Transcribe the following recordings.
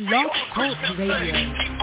Blog Talk Radio.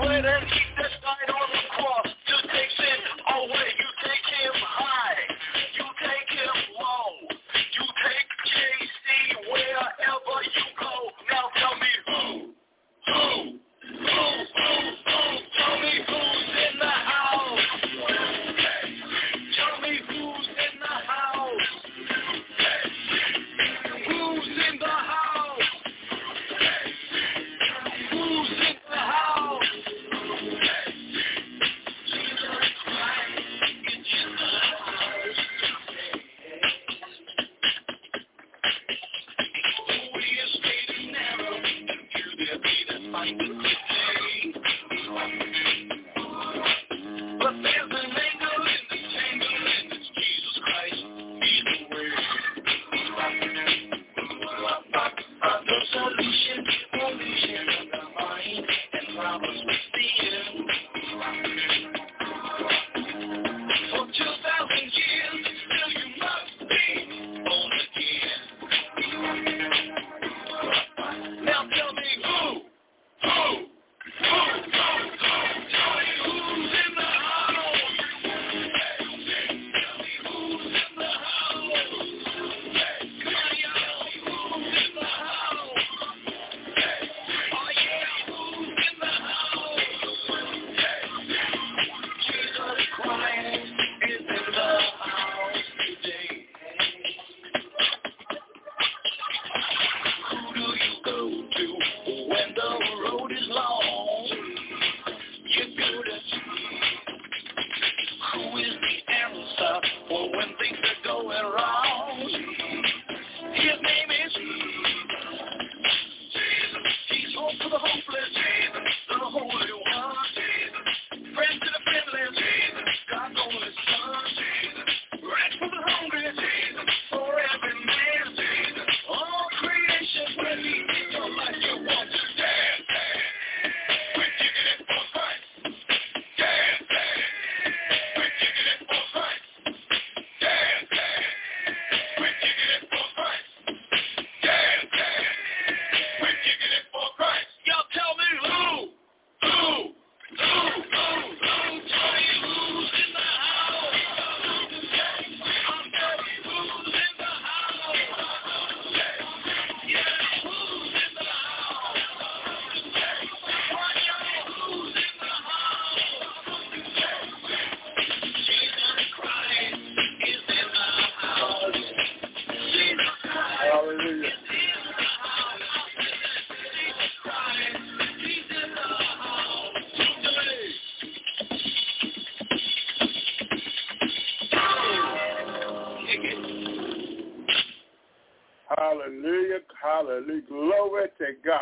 Hallelujah, hallelujah, glory to God.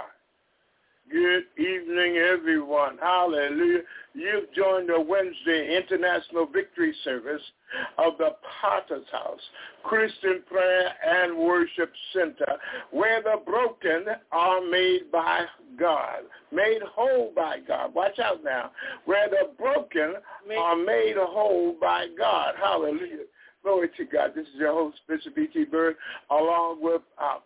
Good evening, everyone. Hallelujah. You've joined the Wednesday International Victory Service of the Potter's House Christian Prayer and Worship Center, where the broken are made by God, made whole by God. Watch out now. Where the broken are made whole by God. Hallelujah. Glory to God. This is your host, Bishop E.T. Bird, along with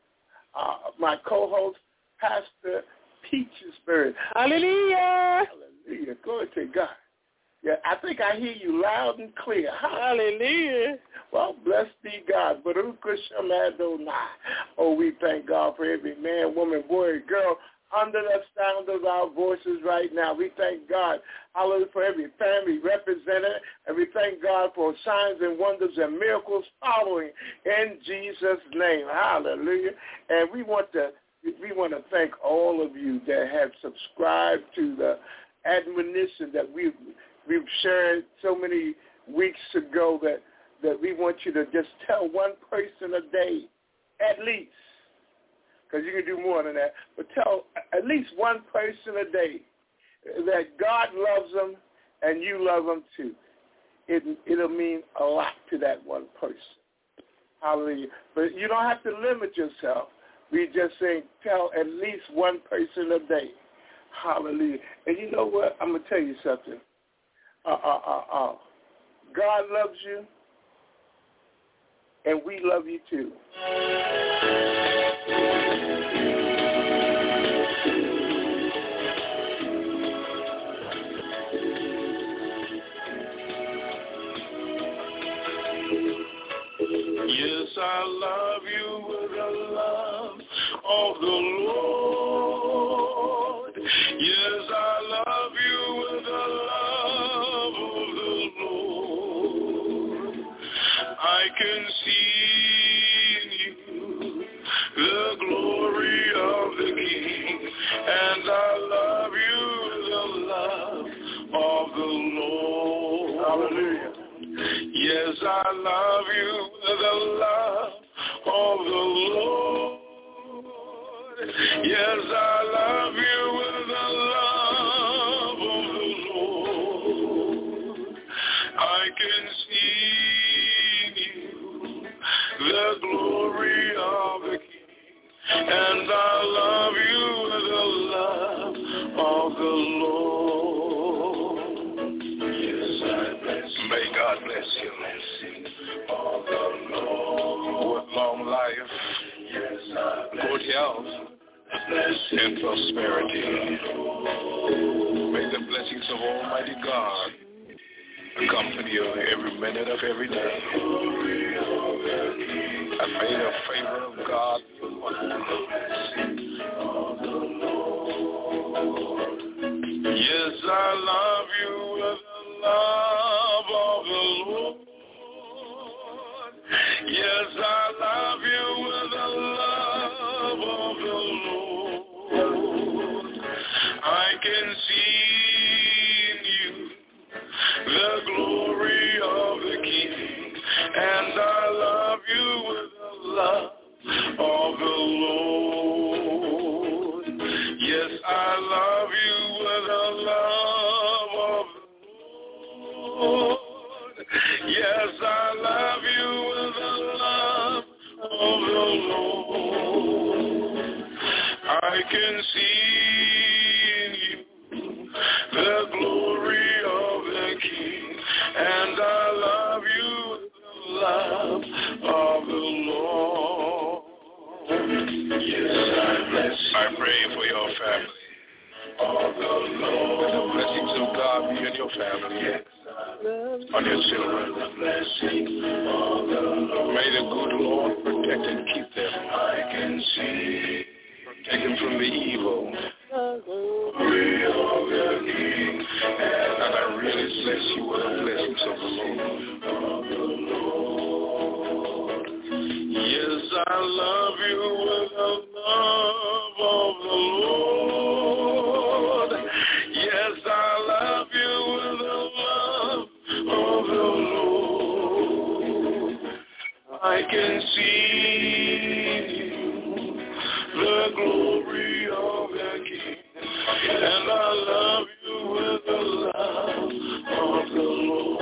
my co-host, Pastor Peaches Bird. Hallelujah. Hallelujah. Glory to God. Yeah, I think I hear you loud and clear. Hallelujah. Well, blessed be God. Baruch Hashem Adonai. Oh, we thank God for every man, woman, boy, and girl under the sound of our voices right now. We thank God, hallelujah, for every family represented, and we thank God for signs and wonders and miracles following in Jesus' name. Hallelujah. And we want to thank all of you that have subscribed to the admonition that we've shared so many weeks ago that we want you to just tell one person a day, at least, because you can do more than that, but tell at least one person a day that God loves them and you love them too. It'll mean a lot to that one person. Hallelujah. But you don't have to limit yourself. We just saying tell at least one person a day. Hallelujah. And you know what? I'm going to tell you something. God loves you, and we love you too. can see in you the glory of the King, and I love you, the love of the Lord. Hallelujah. Yes, I love you, the love of the Lord. Yes, I love you with the love of the Lord. I can see in you the glory of the King, and I love you with the love of the Lord. Yes, I bless you. May God bless you. Of the Lord. With long life, good health, and prosperity. May the blessings of Almighty God accompany you every minute of every day. And may the favor of God be upon you. Yes, I love you with the love of the Lord. Yes, I love you with the love of the Lord. I can see in you the glory of the King, and I love you with the love of the Lord. Yes, I love you with the love of the Lord. Yes, I love you with the love of the Lord. I can see in you the glory of the King, and I love you with the love of the Lord. Yes, I bless you. I pray for your family. Of the Lord. May the blessings of God be in your family. On your children. May the good Lord protect and keep them. I can see. Protect them from the evil. And I really bless you with the blessings of the Lord. Yes, I love you with the love of the Lord. Yes, I love you with the love of the Lord. I can see you, the glory of the King, and I love you with the love of the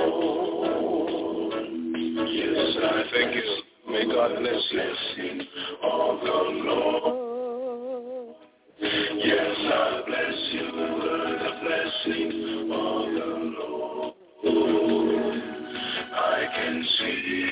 Lord. Yes, I thank you. May God bless you. Of the Lord. Yes, I bless you with the blessing of the Lord. I can see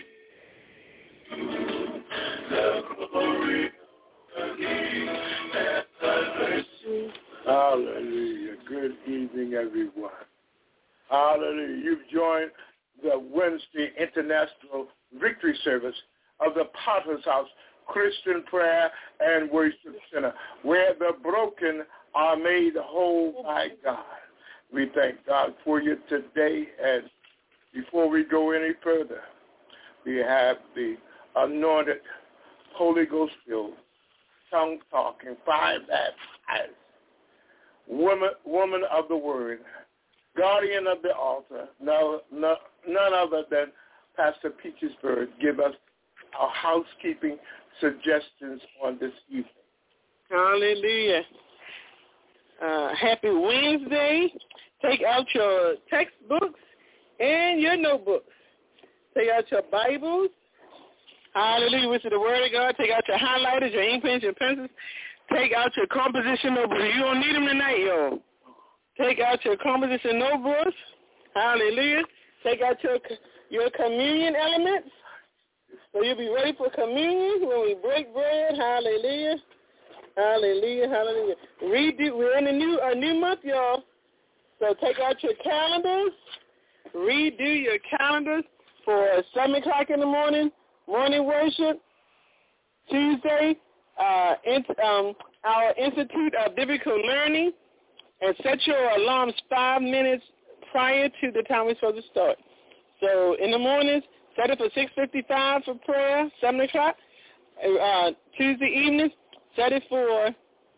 the glory of the King, and I bless you. Hallelujah. Good evening, everyone. Hallelujah. You've joined the Wednesday International Victory Service of the Potter's House Christian Prayer and Worship Center, where the broken are made whole by God. We thank God for you today, and before we go any further, we have the anointed, Holy Ghost-filled, tongue-talking, fire-baptized woman of the Word, guardian of the altar, none other than Pastor Peachesburg, give us our housekeeping suggestions on this evening. Hallelujah. Happy Wednesday. Take out your textbooks and your notebooks. Take out your Bibles. Hallelujah. Which is the Word of God. Take out your highlighters, your ink pens, your pencils. Take out your composition notebooks. You don't need them tonight, y'all. Take out your composition notebooks. Hallelujah. Take out your communion elements. So you'll be ready for communion when we break bread. Hallelujah. Hallelujah. Hallelujah. We're in a new month, y'all. So take out your calendars. Redo your calendars for 7 o'clock in the morning worship. Tuesday, our Institute of Biblical Learning. And set your alarms 5 minutes prior to the time we're supposed to start. So in the mornings, set it for 6:55 for prayer, 7 o'clock. Tuesday evening, set it for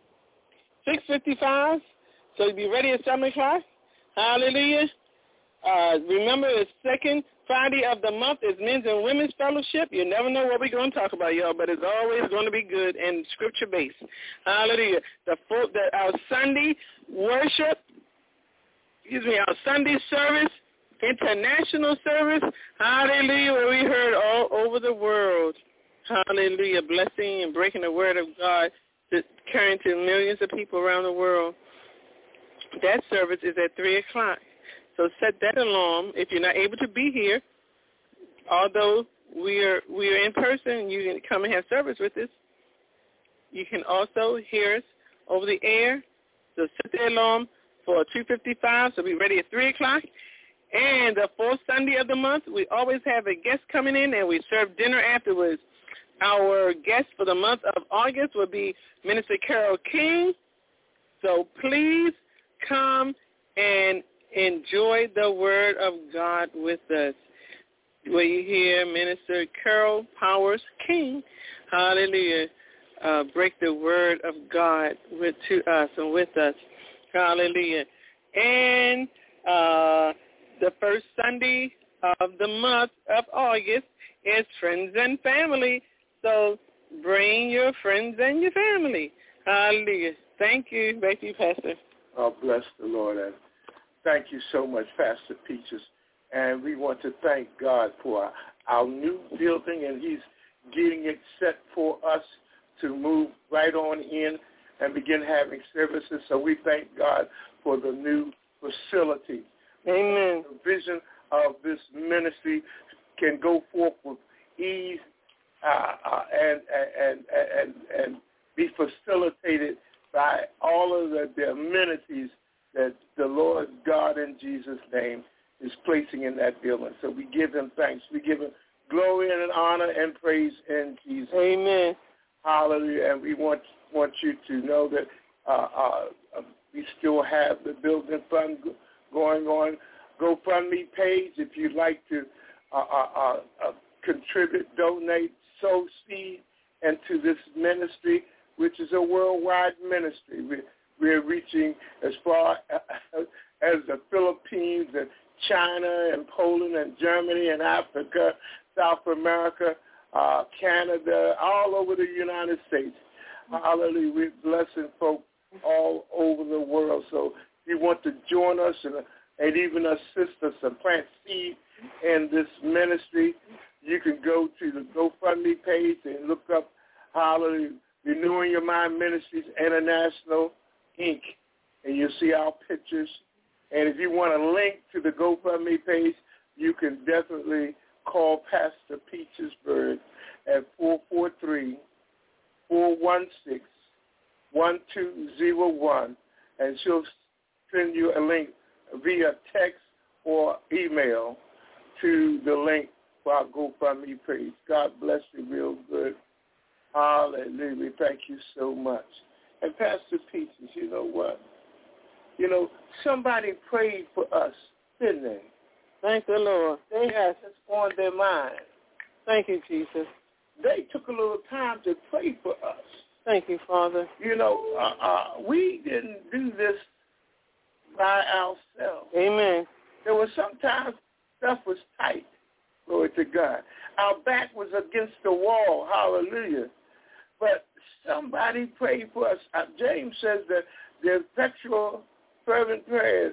6:55, so you'll be ready at 7 o'clock. Hallelujah. Remember, the second Friday of the month is Men's and Women's Fellowship. You never know what we're going to talk about, y'all, but it's always going to be good and scripture-based. Hallelujah. Our Sunday worship, our Sunday service, international service, hallelujah, where we heard all over the world. Hallelujah, blessing and breaking the word of God, carrying to millions of people around the world. That service is at 3 o'clock. So set that alarm. If you're not able to be here, although we are in person, you can come and have service with us. You can also hear us over the air. So set the alarm for 2:55, so be ready at 3 o'clock. And the fourth Sunday of the month, we always have a guest coming in, and we serve dinner afterwards. Our guest for the month of August will be Minister Carol King. So please come and enjoy the word of God with us. Where you hear Minister Carol Powers King, hallelujah, break the word of God to us and with us. Hallelujah. And the first Sunday of the month of August is Friends and Family. So bring your friends and your family. Hallelujah. Thank you. Back to you, Pastor. Oh, bless the Lord. And thank you so much, Pastor Peaches. And we want to thank God for our new building, and he's getting it set for us to move right on in and begin having services. So we thank God for the new facility. Amen. The vision of this ministry can go forth with ease and be facilitated by all of the amenities that the Lord God in Jesus' name is placing in that building. So we give him thanks. We give him glory and honor and praise in Jesus. Amen. Hallelujah. And we want you to know that we still have the building fund going on. GoFundMe page if you'd like to contribute, donate, sow seed into this ministry, which is a worldwide ministry. We're reaching as far as the Philippines and China and Poland and Germany and Africa, South America, Canada, all over the United States. Hallelujah. We're blessing folks all over the world. So if you want to join us and even assist us and plant seed in this ministry, you can go to the GoFundMe page and look up, hallelujah, Renewing Your Mind Ministries International, Inc., and you'll see our pictures. And if you want a link to the GoFundMe page, you can definitely call Pastor Peachesburg at 443-416-1201, and she'll send you a link via text or email to the link for our GoFundMe page. God bless you real good. Hallelujah. We thank you so much. And Pastor Peaches, you know what? Somebody prayed for us, didn't they? Thank the Lord. They had this on their mind. Thank you, Jesus. They took a little time to pray for us. Thank you, Father. We didn't do this by ourselves. Amen. There was sometimes stuff was tight. Glory to God. Our back was against the wall. Hallelujah. But somebody prayed for us. James says that the effectual, fervent prayers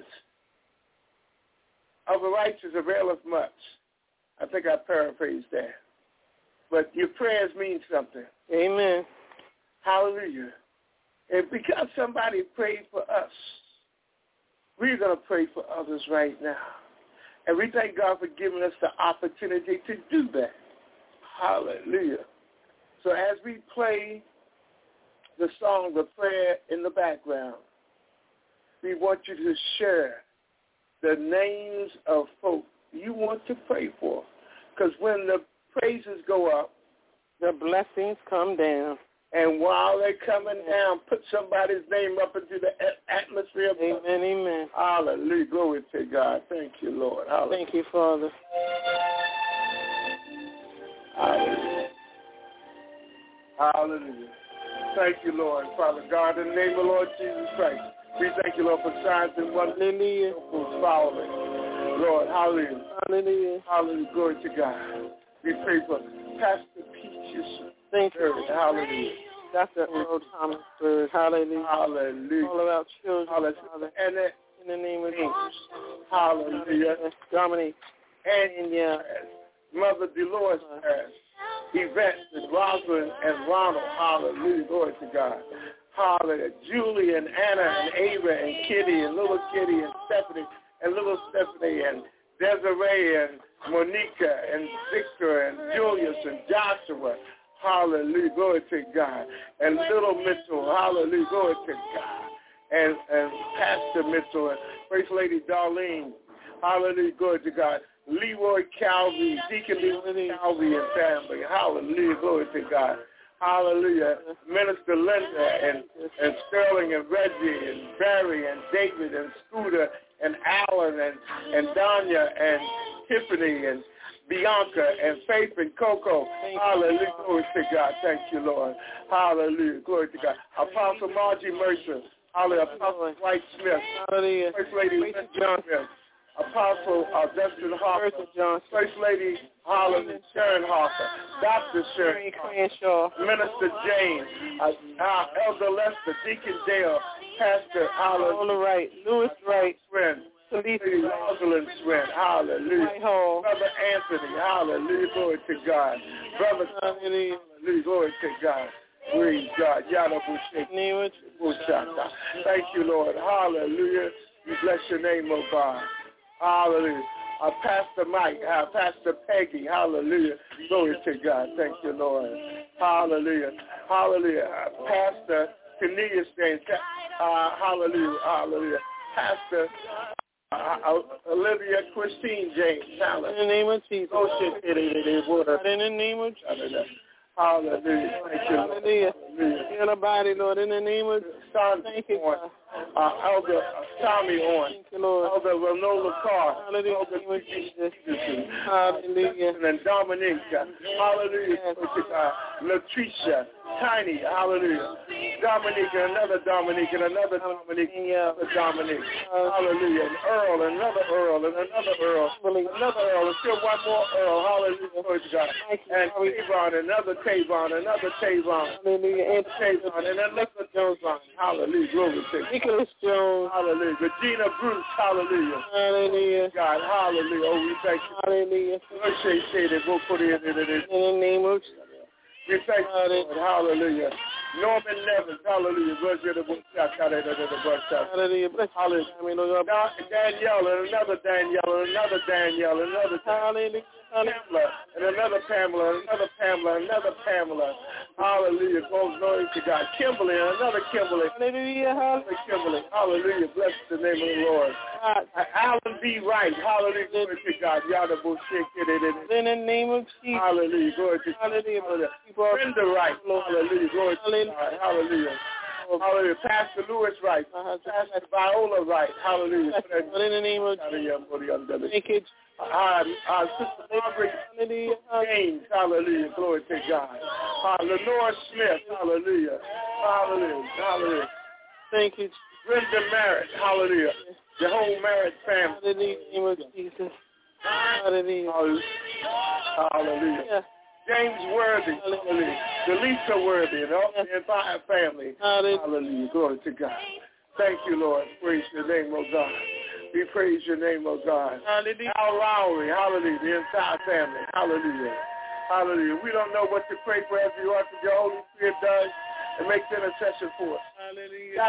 of the righteous availeth much. I think I paraphrased that. But your prayers mean something. Amen. Hallelujah. And because somebody prayed for us, we're going to pray for others right now. And we thank God for giving us the opportunity to do that. Hallelujah. So as we play the song, the prayer in the background, we want you to share the names of folk you want to pray for. Because when the praises go up, the blessings come down. And while they're coming down, put somebody's name up into the atmosphere. Amen, amen. Hallelujah. Glory to God. Thank you, Lord. Hallelujah. Thank you, Father. Hallelujah. Hallelujah. Thank you, Lord. Father God, in the name of Lord Jesus Christ, we thank you, Lord, for signs and wonders. Hallelujah. Following. Lord, hallelujah. Hallelujah. Hallelujah. Glory to God. We pray for Pastor Peaches. Thank you. Hallelujah. Dr. Earl Thomas Bird. Hallelujah. Hallelujah. All of our children. Hallelujah. Father. And in the name of Jesus. Hallelujah. Dominique. And Mother Dolores Harris. Yvette and Rosalind and Ronald. Hallelujah. Glory to God. Hallelujah. Julie and Anna and Ava and Kitty and little Kitty and Stephanie and little Stephanie and Desiree and Monica and Victor and Julius and Joshua. Hallelujah. Glory to God. And little Mitchell. Hallelujah. Glory to God. And Pastor Mitchell and First Lady Darlene. Hallelujah. Glory to God. Leroy Calvi, Deacon Leroy Calvi and family. Hallelujah. Glory to God. Hallelujah. Minister Linda and Sterling and Reggie and Barry and David and Scooter and Alan and Danya and Tiffany and Bianca and Faith and Coco. Hallelujah. Glory to God. Thank you, Lord. Hallelujah. Glory to God. Apostle Margie Mercer. Hallelujah. Apostle Dwight Smith. Hallelujah. First Lady John Smith. Apostle Justin Harper, First Lady Holland Sharon Harper, Dr. Sharon Crenshaw, Minister James, Elder Lester, Deacon Dale, Pastor Paula Wright, Louis Wright, Friend, Lady Rosalind Friend, hallelujah. Brother Anthony, hallelujah, glory to God. Brother, hallelujah, glory to God. Praise God. Thank you, Lord. Hallelujah. We bless your name, oh God. Hallelujah. Pastor Mike, Pastor Peggy, hallelujah. Glory to God. Thank you, Lord. Hallelujah. Hallelujah. Pastor Cornelius James, hallelujah. Hallelujah. Pastor Olivia Christine James, hallelujah. In the name of Jesus. In the name of Jesus. Hallelujah. Thank you, Lord. Hallelujah. Heal the body, Lord, in the name of Jesus. Thank you, God. Elder Tommy Owen. Thank you, Lord. Elder Renola Carr. Hallelujah. Elder Jesus. Hallelujah. And Dominique. Hallelujah. Latricia. Tiny. Hallelujah. Dominique and another Dominique and another Dominique. Another Dominique. Hallelujah. And Earl and another Earl and another Earl. Another Earl. And still one more Earl. Hallelujah. Praise God. And Tavon, another Tavon, another Tavon. Hallelujah. And Tavon and another Jones. Hallelujah. Glory to God. Nicholas Jones. Hallelujah. Regina Bruce. Hallelujah. Hallelujah. God. Hallelujah. Oh, we thank you. Hallelujah. In the name of Jesus. We thank you, Lord. Hallelujah. Norman Nevins. Hallelujah. Hallelujah. Bless you. Hallelujah. Danielle and another Danielle and another Danielle and another Hallelujah. Pamela and another Pamela and another Pamela and another Pamela. Hallelujah. Glory to God. Kimberly and another Kimberly. Hallelujah. Another Kimberly. Hallelujah. Bless the name of the Lord. Alan B. Wright. Hallelujah. Glory to God. In the name of Jesus. Hallelujah. Glory to God. Hallelujah. Brenda Wright. Hallelujah. Glory to God. Hallelujah. Hallelujah. Pastor Lewis Wright. Pastor Viola Wright. Hallelujah. In the name of Jesus. Thank you. Sister Margaret James, hallelujah, glory to God. Lenore Smith, hallelujah, hallelujah, hallelujah. Thank you. Brenda Merritt, hallelujah. The whole Merritt family. In the name of Jesus. Hallelujah. Hallelujah. James Worthy, hallelujah. Delisa Worthy and all the entire family. Hallelujah, glory to God. Thank you, Lord. Praise your name, oh God. We praise your name, oh God. Hallelujah. Al Lowry, hallelujah, the entire family, hallelujah. Hallelujah. We don't know what to pray for as you are, but the Holy Spirit does and makes intercession for us. Hallelujah.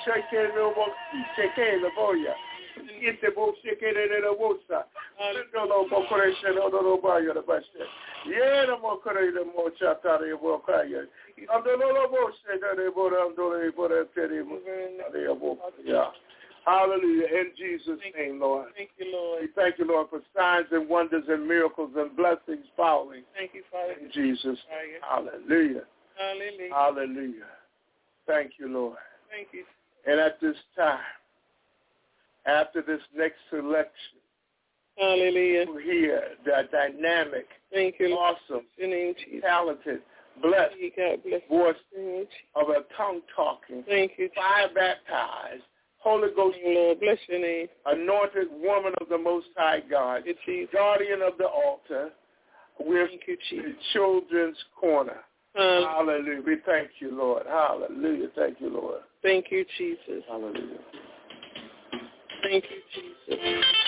Hallelujah. In Jesus' name, Lord. Thank you, Lord. We thank you, Lord, for signs and wonders and miracles and blessings following. Thank you, Father. In Jesus' name. Hallelujah. Hallelujah. Hallelujah. Thank you, Lord. Thank you. And at this time, after this next election, Hallelujah. To hear the dynamic, thank you, awesome, name, talented, blessed voice of a tongue-talking, fire-baptized, Holy Ghost, Lord, bless your name. Anointed woman of the Most High God, guardian of the altar, with the Children's Corner. Hallelujah. We thank you, Lord. Hallelujah. Thank you, Lord. Thank you, Jesus. Hallelujah. Thank you, Jesus.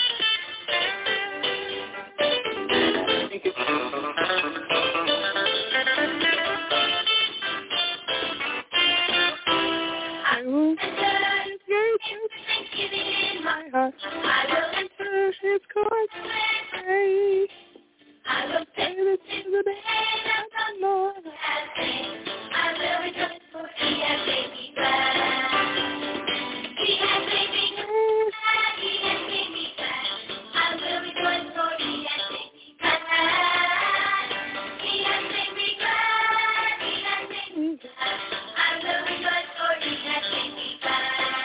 Thank you, Jesus. I will enter in my heart. I will enter his courts. I will take it to the hand of the Lord. I will rejoice, for he has made me glad. He has made me glad. He has made me glad. I will rejoice, for he has made me glad. He has made me glad. He has made me glad. I will rejoice, for he has made me glad.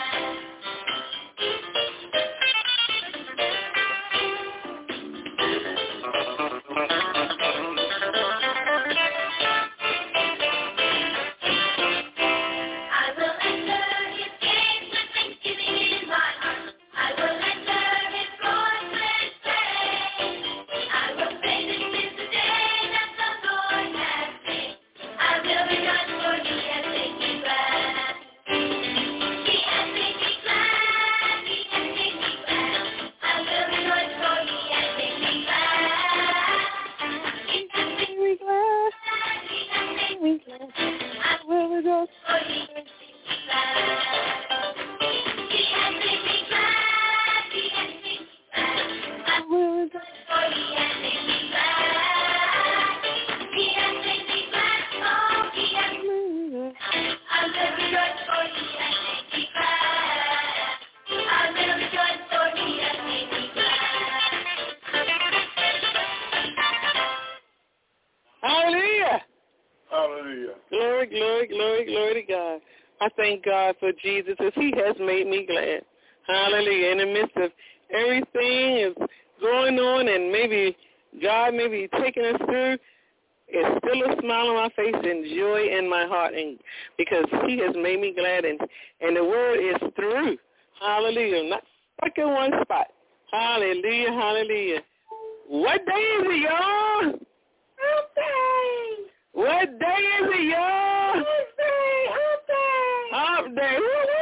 Glory to God. I thank God for Jesus as he has made me glad. Hallelujah. In the midst of everything is going on and maybe God may be taking us through, it's still a smile on my face and joy in my heart, and because he has made me glad, and the word is through. Hallelujah. Not stuck in one spot. Hallelujah, hallelujah. What day is it, y'all? Hump day. What day is it, y'all? Tuesday, hump day. Hump day.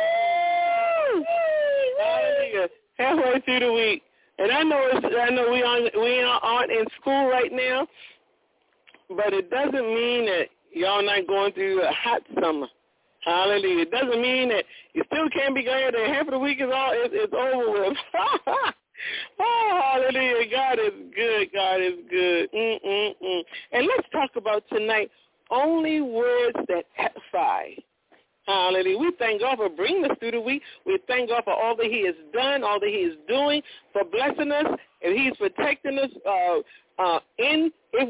Woo-hoo! Hallelujah. Halfway through the week. And I know we aren't in school right now, but it doesn't mean that y'all not going through a hot summer. Hallelujah. It doesn't mean that you still can't be glad that half of the week is over with. Oh, hallelujah. God is good. God is good. And let's talk about tonight only words that edify. Hallelujah. We thank God for bringing us through the week. We thank God for all that he has done, all that he is doing, for blessing us, and he's protecting us. If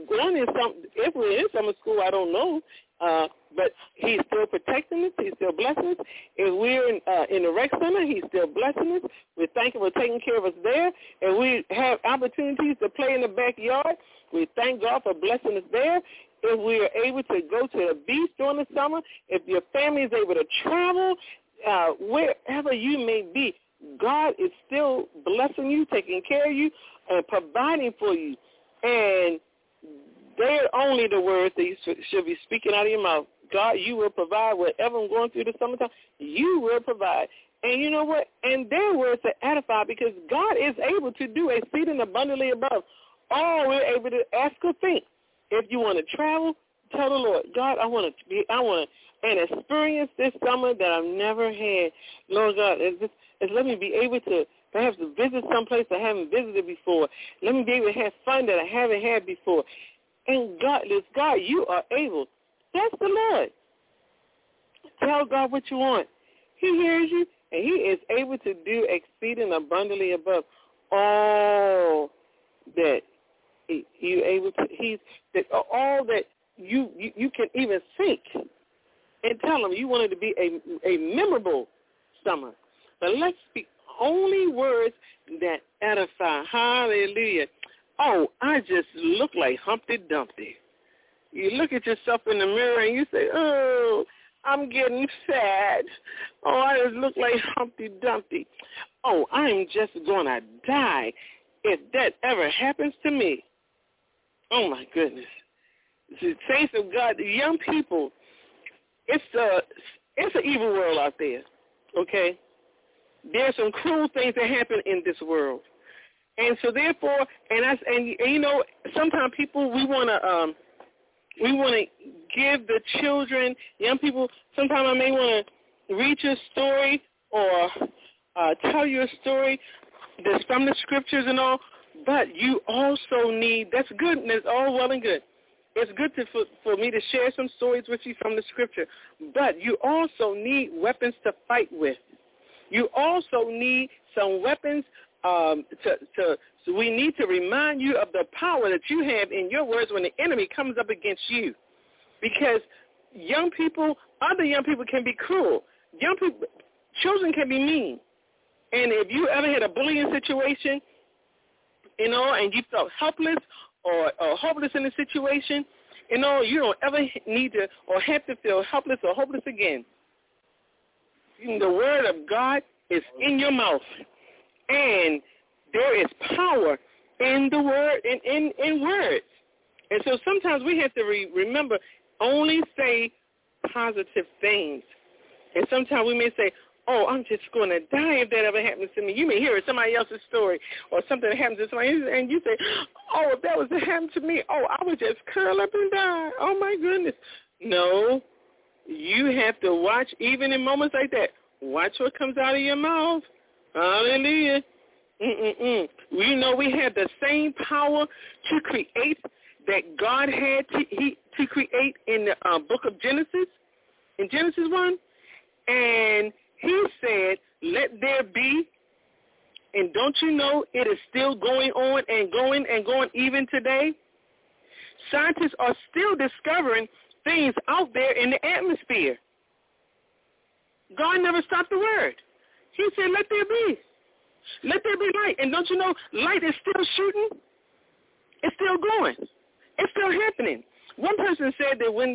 we're in summer school, I don't know, but he's still protecting us. He's still blessing us. If we're in the rec center, he's still blessing us. We thank him for taking care of us there. And we have opportunities to play in the backyard. We thank God for blessing us there. If we are able to go to the beach during the summer, if your family is able to travel, wherever you may be, God is still blessing you, taking care of you, and providing for you. And they're only the words that you should be speaking out of your mouth. God, you will provide whatever I'm going through this summertime. You will provide. And you know what? And their words are edified because God is able to do exceeding abundantly above all we're able to ask or think. If you want to travel, tell the Lord, God, I want to experience this summer that I've never had. Lord God, let me be able to perhaps visit someplace I haven't visited before. Let me be able to have fun that I haven't had before. And God, you are able. That's the Lord. Tell God what you want. He hears you, and he is able to do exceeding abundantly above all that you're able to. All that you can even think. And tell him you want it to be a memorable summer. But let's speak only words that edify. Hallelujah. Oh, I just look like Humpty Dumpty. You look at yourself in the mirror and you say, oh, I'm getting fat. Oh, I just look like Humpty Dumpty. Oh, I'm just going to die if that ever happens to me. Oh, my goodness. The saints of God, the young people, it's an evil world out there, okay? There's some cruel things that happen in this world. And so therefore, and you know, sometimes people, we want to give the children, young people, sometimes I may want to read your story or tell you a story that's from the scriptures and all, but you also need, that's good, and it's all well and good. It's good for me to share some stories with you from the scripture, but you also need weapons to fight with. You also need some weapons so we need to remind you of the power that you have in your words when the enemy comes up against you. Because young people, other young people can be cruel. Young people, children can be mean. And if you ever had a bullying situation, you know, and you felt helpless or hopeless in a situation, you know, you don't ever need to or have to feel helpless or hopeless again. The word of God is in your mouth. And there is power in the word, in words. And so sometimes we have to remember, only say positive things. And sometimes we may say, oh, I'm just going to die if that ever happens to me. You may hear somebody else's story or something that happens to somebody, and you say, oh, if that was to happen to me, oh, I would just curl up and die. Oh, my goodness. No, you have to watch, even in moments like that. Watch what comes out of your mouth. Hallelujah. We know we have the same power to create that God had to create in the book of Genesis, in Genesis 1. And he said, let there be. And don't you know it is still going on and going and going even today? Scientists are still discovering things out there in the atmosphere. God never stopped the word. He said, let there be. Let there be light. And don't you know, light is still shooting? It's still going. It's still happening. One person said that when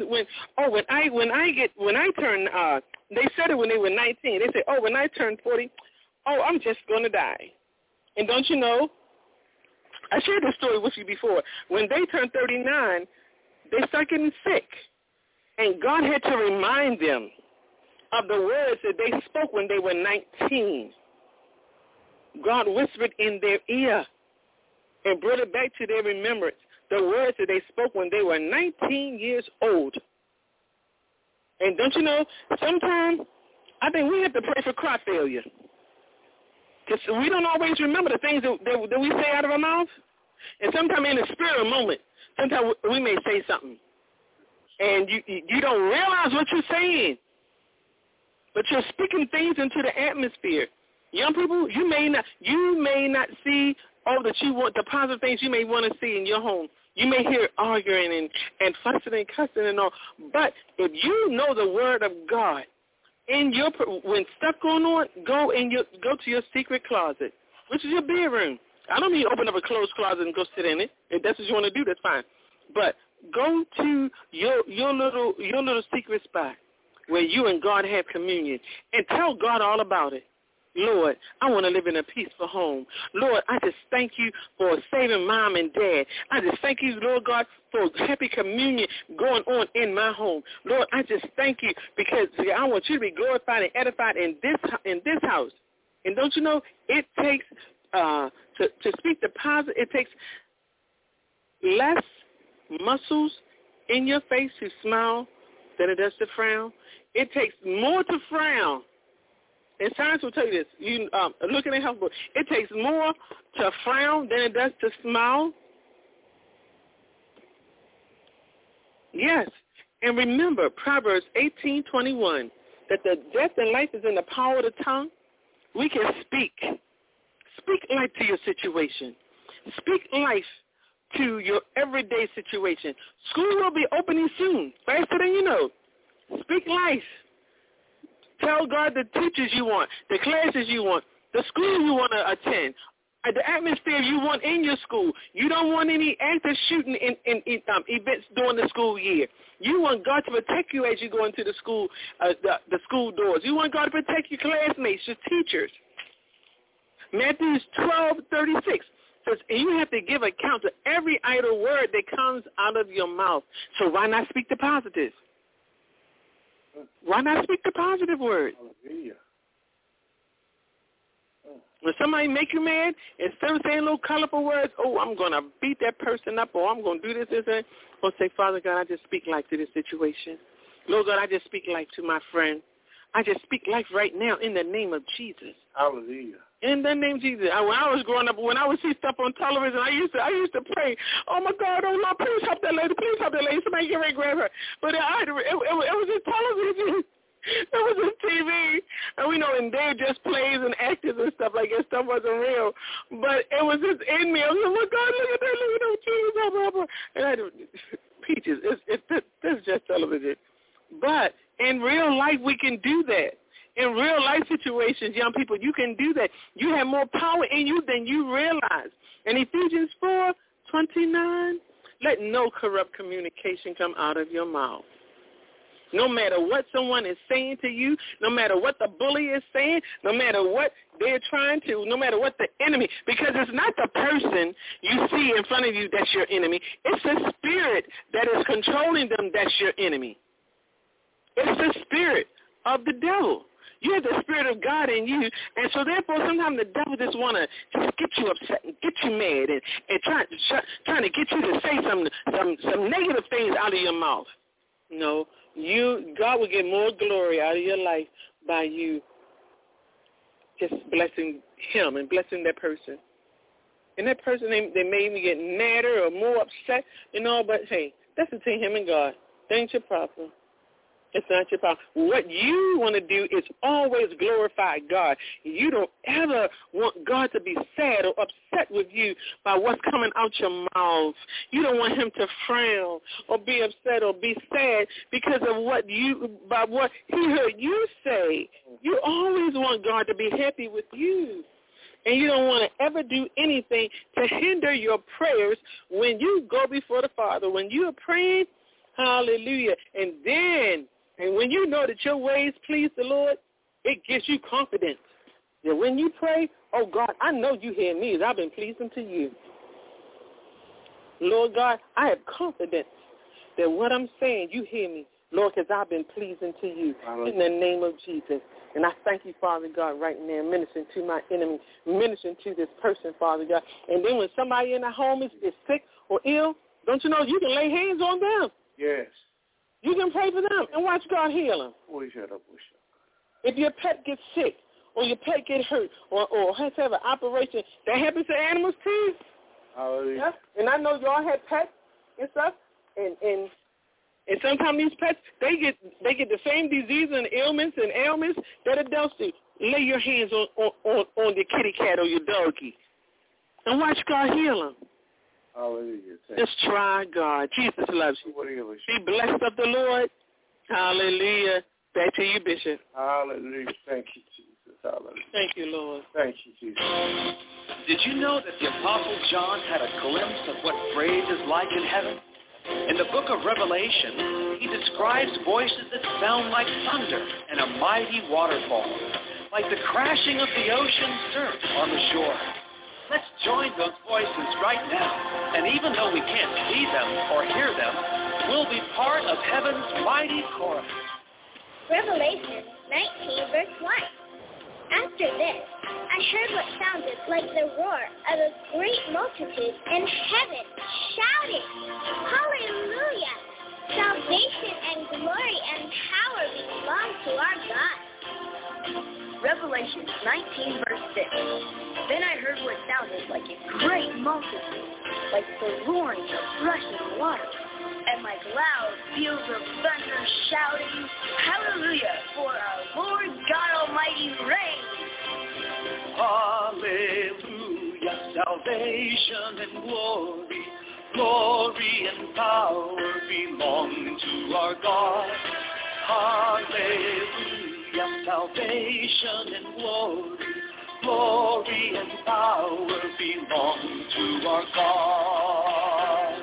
I turn, they said it when they were 19. They said, oh, when I turn 40, oh, I'm just going to die. And don't you know, I shared this story with you before. When they turned 39, they started getting sick. And God had to remind them of the words that they spoke when they were 19. God whispered in their ear and brought it back to their remembrance, the words that they spoke when they were 19 years old. And don't you know, sometimes I think we have to pray for crop failure. Because we don't always remember the things that we say out of our mouth. And sometimes in a spirit moment, sometimes we may say something. And you don't realize what you're saying. But you're speaking things into the atmosphere. Young people, you may not see all that you want, the positive things you may want to see in your home. You may hear arguing and fussing and cussing and all. But if you know the word of God, when stuff going on, go to your secret closet, which is your bedroom. I don't mean open up a closed closet and go sit in it. If that's what you want to do, that's fine. But go to your little secret spot where you and God have communion and tell God all about it. Lord, I want to live in a peaceful home. Lord, I just thank you for saving mom and dad. I just thank you, Lord God, for happy communion going on in my home. Lord, I just thank you because I want you to be glorified and edified in this house. And don't you know, it takes, to speak the positive, it takes less muscles in your face to smile than it does to frown. It takes more to frown. And science will tell you this. You look in the health book. It takes more to frown than it does to smile. Yes. And remember, Proverbs 18:21, that the death and life is in the power of the tongue. We can speak. Speak life to your situation. Speak life to your everyday situation. School will be opening soon, faster than you know. Speak life. Tell God the teachers you want, the classes you want. the school you want to attend, the atmosphere you want in your school. You don't want any active shooting in events during the school year. You want God to protect you as you go into the school doors. You want God to protect your classmates, your teachers. Matthew 12:36 says, and you have to give account to every idle word that comes out of your mouth. So why not speak the positive? Why not speak the positive word? Hallelujah. When somebody make you mad, instead of saying little colorful words, oh, I'm going to beat that person up, or I'm going to do this, or say, Father God, I just speak life to this situation. Lord God, I just speak life to my friend. I just speak life right now in the name of Jesus. Hallelujah. In the name of Jesus. When I was growing up, when I would see stuff on television, I used to pray, oh, my God, oh, Lord, please help that lady. Please help that lady. Somebody get ready to grab her. But it was just television. It was just TV. And we know, and they just plays and actors and stuff like that. Stuff wasn't real. But it was just in me. I was like, oh, God, look at that, Jesus, help her. And Peaches, it's just television. But in real life, we can do that. In real life situations, young people, you can do that. You have more power in you than you realize. In Ephesians 4:29, let no corrupt communication come out of your mouth. No matter what someone is saying to you, no matter what the bully is saying, no matter what they're trying to, no matter what the enemy, because it's not the person you see in front of you that's your enemy. It's the spirit that is controlling them that's your enemy. It's the spirit of the devil. You have the spirit of God in you, and so therefore sometimes the devil just want to just get you upset and get you mad and trying to get you to say some negative things out of your mouth. No, God will get more glory out of your life by you just blessing him and blessing that person. And that person, they made me get madder or more upset, but hey, that's between him and God. That ain't your problem. It's not your problem. What you want to do is always glorify God. You don't ever want God to be sad or upset with you by what's coming out your mouth. You don't want him to frown or be upset or be sad because of what he heard you say. You always want God to be happy with you. And you don't want to ever do anything to hinder your prayers when you go before the Father. When you're praying, hallelujah, and when you know that your ways please the Lord, it gives you confidence. That when you pray, oh, God, I know you hear me as I've been pleasing to you. Lord God, I have confidence that what I'm saying, you hear me, Lord, because I've been pleasing to you. Hallelujah. In the name of Jesus. And I thank you, Father God, right now, ministering to my enemy, ministering to this person, Father God. And then when somebody in the home is sick or ill, don't you know you can lay hands on them? Yes. You can pray for them and watch God heal them. If your pet gets sick or your pet gets hurt or has to have an operation, that happens to animals too. Yeah? And I know y'all had pets and stuff, and sometimes these pets, they get the same disease and ailments that adults do. Lay your hands on your kitty cat or your doggy and watch God heal them. Hallelujah. Just try God. Jesus loves you. Be blessed of the Lord. Hallelujah. Back to you, Bishop. Hallelujah. Thank you, Jesus. Hallelujah. Thank you, Lord. Thank you, Jesus. Did you know that the Apostle John had a glimpse of what praise is like in heaven? In the book of Revelation, he describes voices that sound like thunder and a mighty waterfall, like the crashing of the ocean surf on the shore. Let's join those voices right now, and even though we can't see them or hear them, we'll be part of heaven's mighty chorus. Revelation 19, verse 1. After this, I heard what sounded like the roar of a great multitude in heaven, shouting, Hallelujah! Salvation and glory and power belong to our God. Revelation 19, verse 6. Then I heard what sounded like a great multitude, like the roaring of rushing water, and like loud peals of thunder shouting, Hallelujah, for our Lord God Almighty reigns. Hallelujah, salvation and glory and power belong to our God. Hallelujah, salvation and Glory and power belong to our God.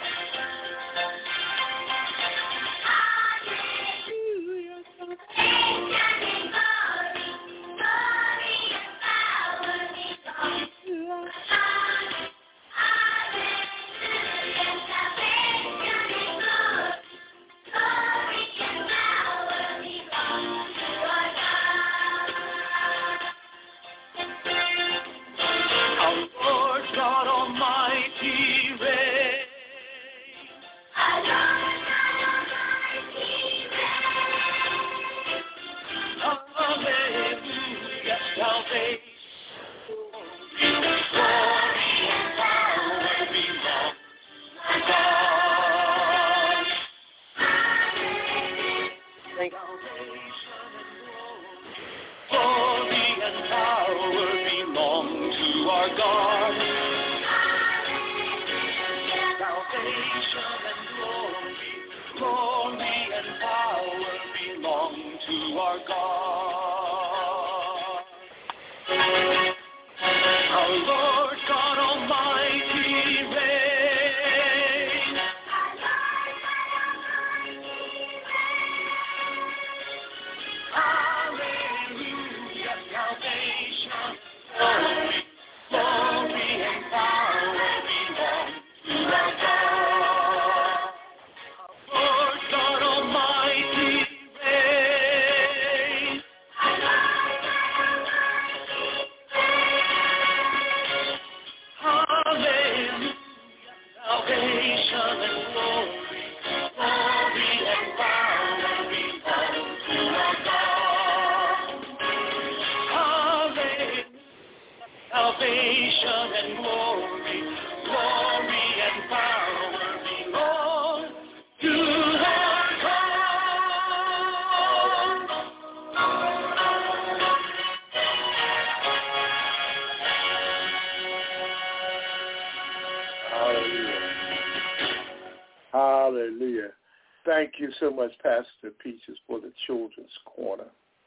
Hallelujah. Thank you so much, Pastor Peaches, for the Children's Corner.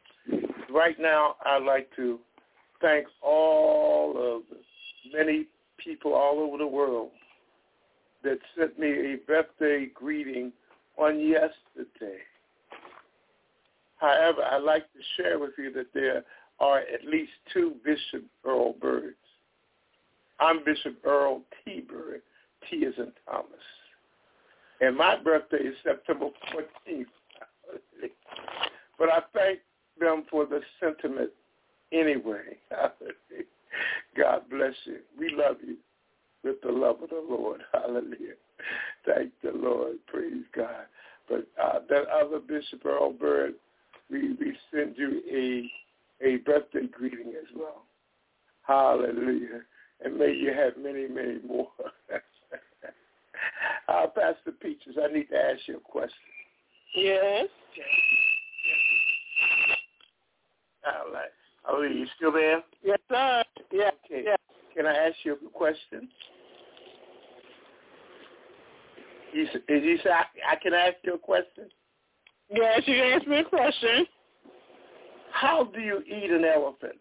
Right now, I'd like to thank all of the many people all over the world that sent me a birthday greeting on yesterday. However, I'd like to share with you that there are at least two Bishop Earl Birds. I'm Bishop Earl T. Bird. T is in Thomas. And my birthday is September 14th. But I thank them for the sentiment anyway. God bless you. We love you with the love of the Lord. Hallelujah. Thank the Lord. Praise God. But that other Bishop Earl Bird, we send you a birthday greeting as well. Hallelujah. And may you have many, many more. Pastor Peaches, I need to ask you a question. Yes. All right. Are you still there? Yes, sir. Yeah. Okay. Yeah. Can I ask you a question? You say I can ask you a question? Yes, you can ask me a question. How do you eat an elephant?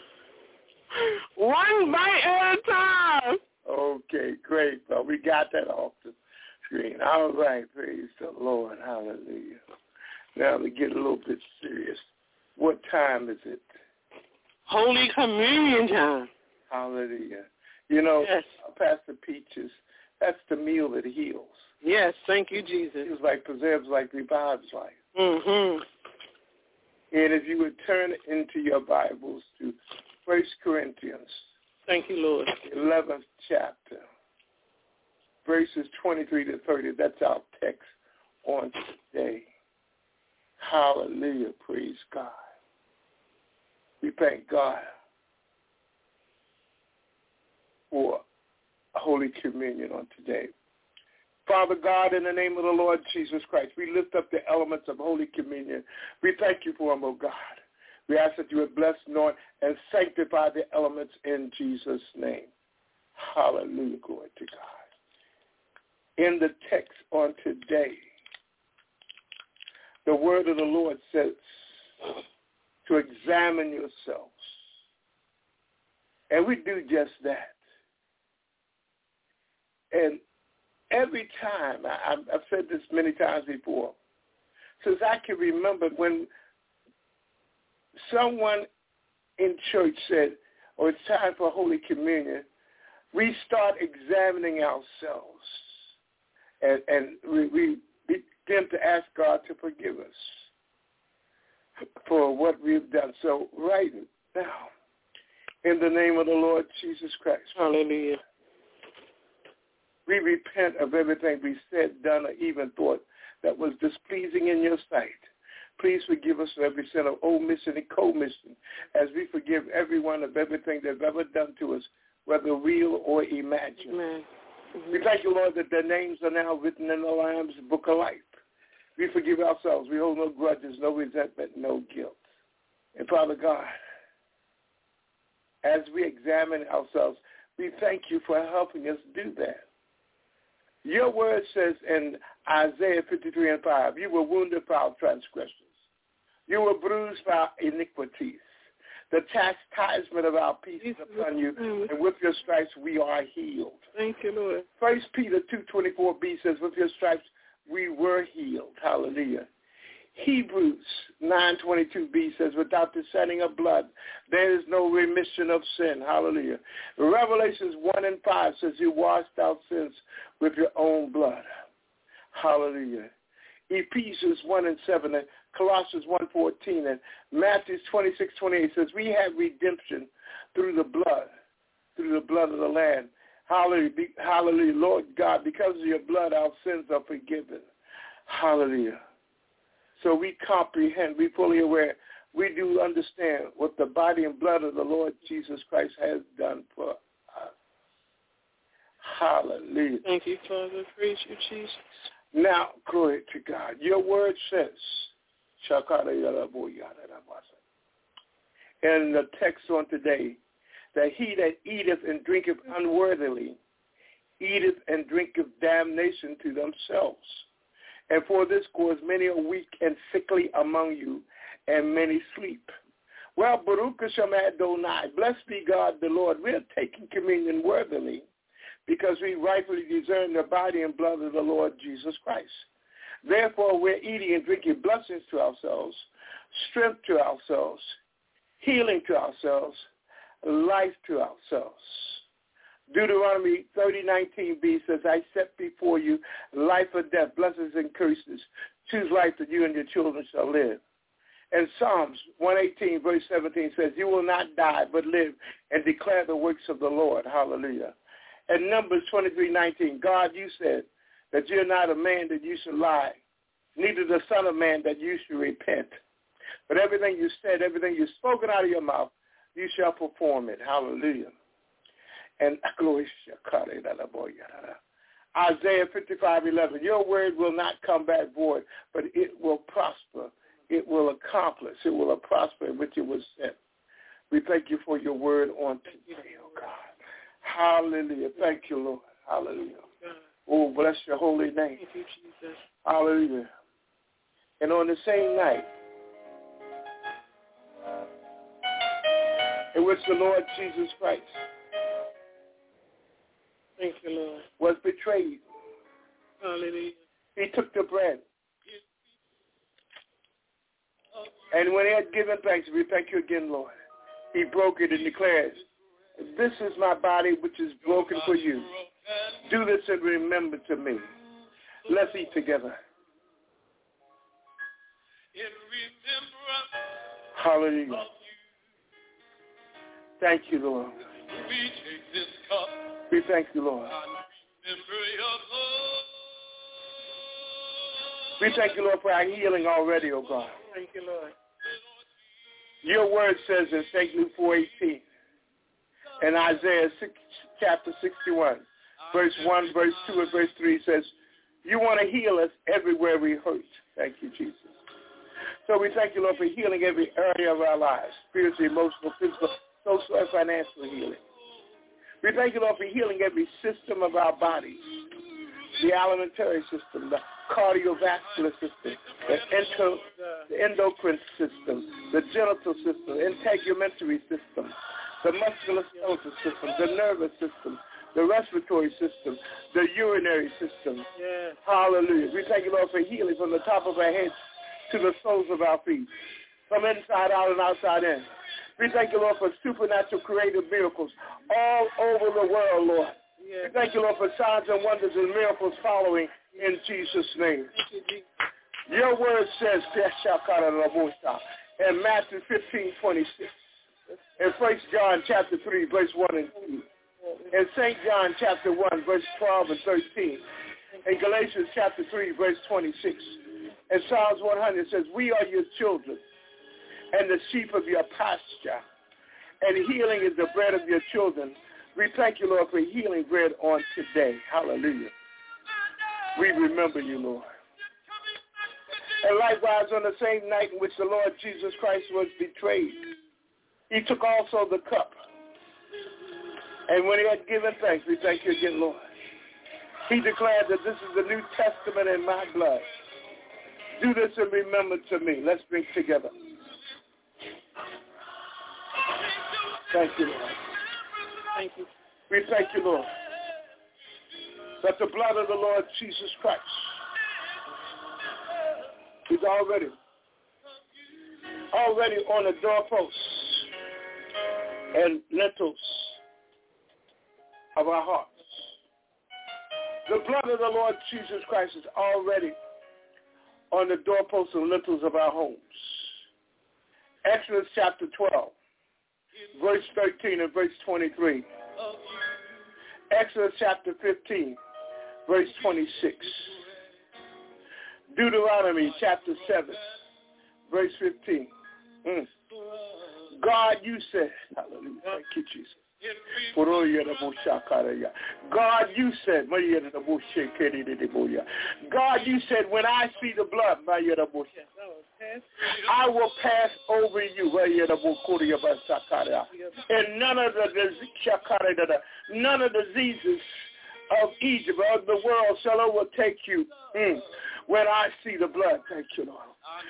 One bite at a time. Okay, great. Well, we got that off the screen. All right, praise the Lord. Hallelujah. Now to get a little bit serious. What time is it? Holy Communion time. Hallelujah. You know, yes. Pastor Peaches, that's the meal that heals. Yes, thank you, Jesus. Heals like, preserves like, revives life. Mm-hmm. And if you would turn into your Bibles to 1 Corinthians. Thank you, Lord. 11th chapter, verses 23 to 30. That's our text on today. Hallelujah. Praise God. We thank God for Holy Communion on today. Father God, in the name of the Lord Jesus Christ, we lift up the elements of Holy Communion. We thank you for them, O God. We ask that you would bless, anoint, and sanctify the elements in Jesus' name. Hallelujah. Glory to God. In the text on today, the word of the Lord says to examine yourselves And we do just that. And every time, I've said this many times before, since I can remember when someone in church said, oh, it's time for Holy Communion, we start examining ourselves. And we begin to ask God to forgive us for what we've done. So right now, in the name of the Lord Jesus Christ, hallelujah, we repent of everything we said, done, or even thought that was displeasing in your sight. Please forgive us for every sin of omission and commission, as we forgive everyone of everything they've ever done to us, whether real or imagined. Amen. We thank you, Lord, that their names are now written in the Lamb's Book of Life. We forgive ourselves. We hold no grudges, no resentment, no guilt. And Father God, as we examine ourselves, we thank you for helping us do that. Your word says in Isaiah 53:5, you were wounded for our transgressions. You were bruised for our iniquities. The chastisement of our peace is upon you, and with your stripes we are healed. Thank you, Lord. 1 Peter 2:24b says, with your stripes we were healed. Hallelujah. Hebrews 9:22b says, without the shedding of blood, there is no remission of sin. Hallelujah. Revelations 1:5 says, you washed our sins with your own blood. Hallelujah. Ephesians 1:7 and Colossians 1:14 and Matthew 26:28 says, we have redemption through the blood of the Lamb. Hallelujah. Hallelujah. Lord God, because of your blood, our sins are forgiven. Hallelujah. So we comprehend, we fully aware, we do understand what the body and blood of the Lord Jesus Christ has done for us. Hallelujah. Thank you, Father. Praise you, Jesus. Now, glory to God. Your word says, in the text on today, that he that eateth and drinketh unworthily, eateth and drinketh damnation to themselves. And for this cause many are weak and sickly among you, and many sleep. Well, Baruch Hashem Adonai, blessed be God the Lord. We're taking communion worthily because we rightfully discern the body and blood of the Lord Jesus Christ. Therefore, we're eating and drinking blessings to ourselves, strength to ourselves, healing to ourselves, life to ourselves. Deuteronomy 30:19b says, I set before you life or death, blessings and curses. Choose life that you and your children shall live. And Psalms 118 verse 17 says, you will not die but live and declare the works of the Lord. Hallelujah. And Numbers 23:19, God, you said that you're not a man that you should lie, neither the son of man that you should repent. But everything you said, everything you've spoken out of your mouth, you shall perform it. Hallelujah. And Isaiah 55:11, your word will not come back void, but it will prosper. It will accomplish. It will prosper in which it was sent. We thank you for your word on today, oh God. Hallelujah. Thank you, Lord. Hallelujah. Oh, bless your holy name. Thank you, Jesus. Hallelujah. And on the same night in which the Lord Jesus Christ, thank you, Lord, was betrayed, hallelujah, he took the bread. And when he had given thanks, we thank you again, Lord, he broke it and declared, this is my body which is broken for you. Do this in remembrance of me. Let's eat together. Hallelujah. Thank you, Lord. We thank you, Lord. We thank you, Lord, for our healing already, oh God. Thank you, Lord. Your word says in St. Luke 4:18 and Isaiah chapter 61, verse 1, verse 2, and verse 3 says, you want to heal us everywhere we hurt. Thank you, Jesus. So we thank you, Lord, for healing every area of our lives, spiritual, emotional, physical, social, and financial healing. We thank you, Lord, for healing every system of our bodies, the alimentary system, the cardiovascular system, the endocrine system, the genital system, integumentary system, the musculoskeletal system, the nervous system, the respiratory system, the urinary system. Yeah. Hallelujah. We thank you, Lord, for healing from the top of our heads to the soles of our feet, from inside out and outside in. We thank you, Lord, for supernatural creative miracles all over the world, Lord. Yeah. We thank you, Lord, for signs and wonders and miracles following in Jesus' name. Thank you, Jesus. Your word says, in Matthew 15:26, in 1 John chapter 3, verse 1 and 2, in St. John chapter 1, verse 12 and 13, in Galatians chapter 3, verse 26, in Psalms 100, it says, we are your children and the sheep of your pasture, and healing is the bread of your children. We thank you, Lord, for healing bread on today. Hallelujah. We remember you, Lord. And likewise, on the same night in which the Lord Jesus Christ was betrayed, he took also the cup. And when he had given thanks, we thank you again, Lord. He declared that this is the New Testament in my blood. Do this in remembrance of me. Let's drink together. Thank you, Lord. Thank you. We thank you, Lord, that the blood of the Lord Jesus Christ is already on the doorposts and lintels of our hearts. The blood of the Lord Jesus Christ is already on the doorposts and lintels of our homes. Exodus chapter 12, verse 13 and verse 23. Exodus chapter 15, verse 26. Deuteronomy chapter 7, verse 15. God, you said, hallelujah, thank you, Jesus. God, you said, God, you said, when I see the blood, I will pass over you. And none of the diseases of Egypt, of the world, shall overtake you. When I see the blood, thank you, Lord.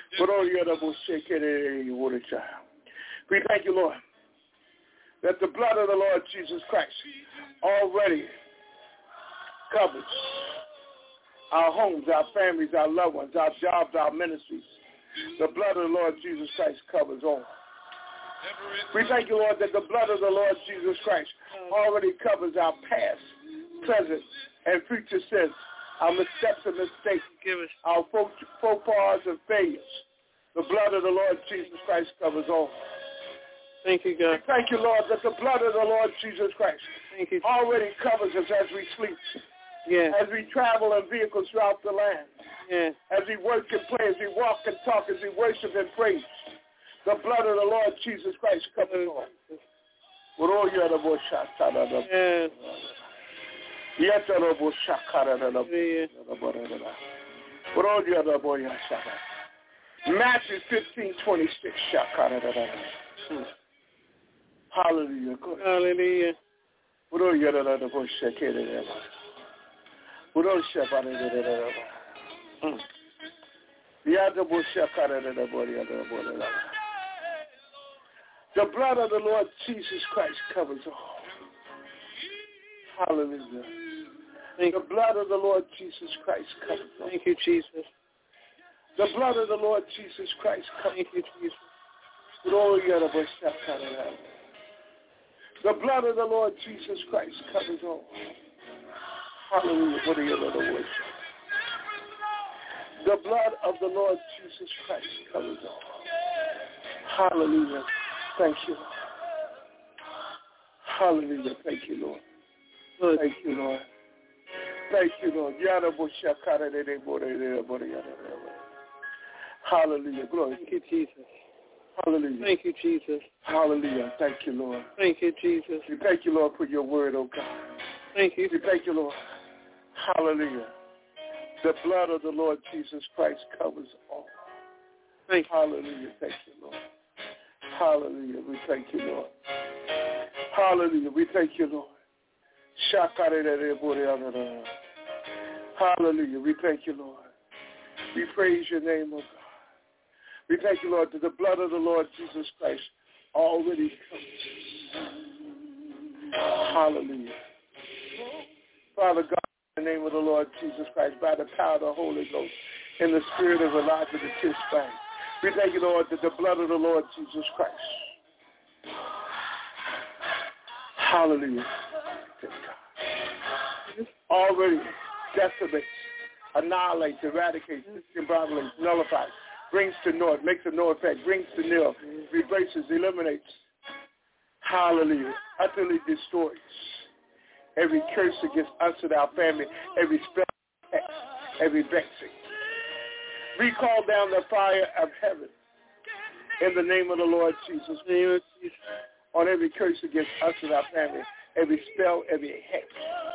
We thank you, Lord, that the blood of the Lord Jesus Christ already covers our homes, our families, our loved ones, our jobs, our ministries. The blood of the Lord Jesus Christ covers all. We thank you, Lord, that the blood of the Lord Jesus Christ already covers our past, present, and future sins, our missteps and mistakes, our faux pas and failures. The blood of the Lord Jesus Christ covers all. Thank you, God. We thank you, Lord, that the blood of the Lord Jesus Christ already covers us as we sleep, as we travel in vehicles throughout the land, as we work and play, as we walk and talk, as we worship and praise. The blood of the Lord Jesus Christ covers all. Matthew 15:26. Hallelujah. Hallelujah. The blood of the Lord Jesus Christ covers all. Hallelujah. The blood of the Lord Jesus Christ covers all. Thank you, Jesus. The blood of the Lord Jesus Christ covers all. Thank you, Jesus. The blood of the Lord Jesus Christ covers all. Hallelujah. The blood of the Lord Jesus Christ covers all. Hallelujah. Thank you, Lord. Hallelujah. Thank you, Lord. Thank you, Lord. Thank you, Lord. Hallelujah. Glory. Thank you, Jesus. Hallelujah. Thank you, Jesus. Hallelujah. Thank you, Lord. Thank you, Jesus. We thank you, Lord, for your word, oh God. Thank you. We thank you, Lord. Hallelujah. The blood of the Lord Jesus Christ covers all. Thank you. Hallelujah. Thank you, Lord. Hallelujah. We thank you, Lord. Hallelujah. We thank you, Lord. Hallelujah. We thank you, Lord. We praise your name, oh God. We thank you, Lord, that the blood of the Lord Jesus Christ already covers. Hallelujah. Father God, in the name of the Lord Jesus Christ, by the power of the Holy Ghost, in the spirit of Elijah the Tishbite, we thank you, Lord, that the blood of the Lord Jesus Christ, hallelujah, already decimates, annihilates, eradicates, discombobulates, nullifies, brings to naught, makes a no effect, brings to nil, replaces, eliminates, hallelujah, utterly destroys every curse against us and our family, every spell, every vexing. We call down the fire of heaven in the name of the Lord Jesus, on every curse against us and our family, every spell, every hex,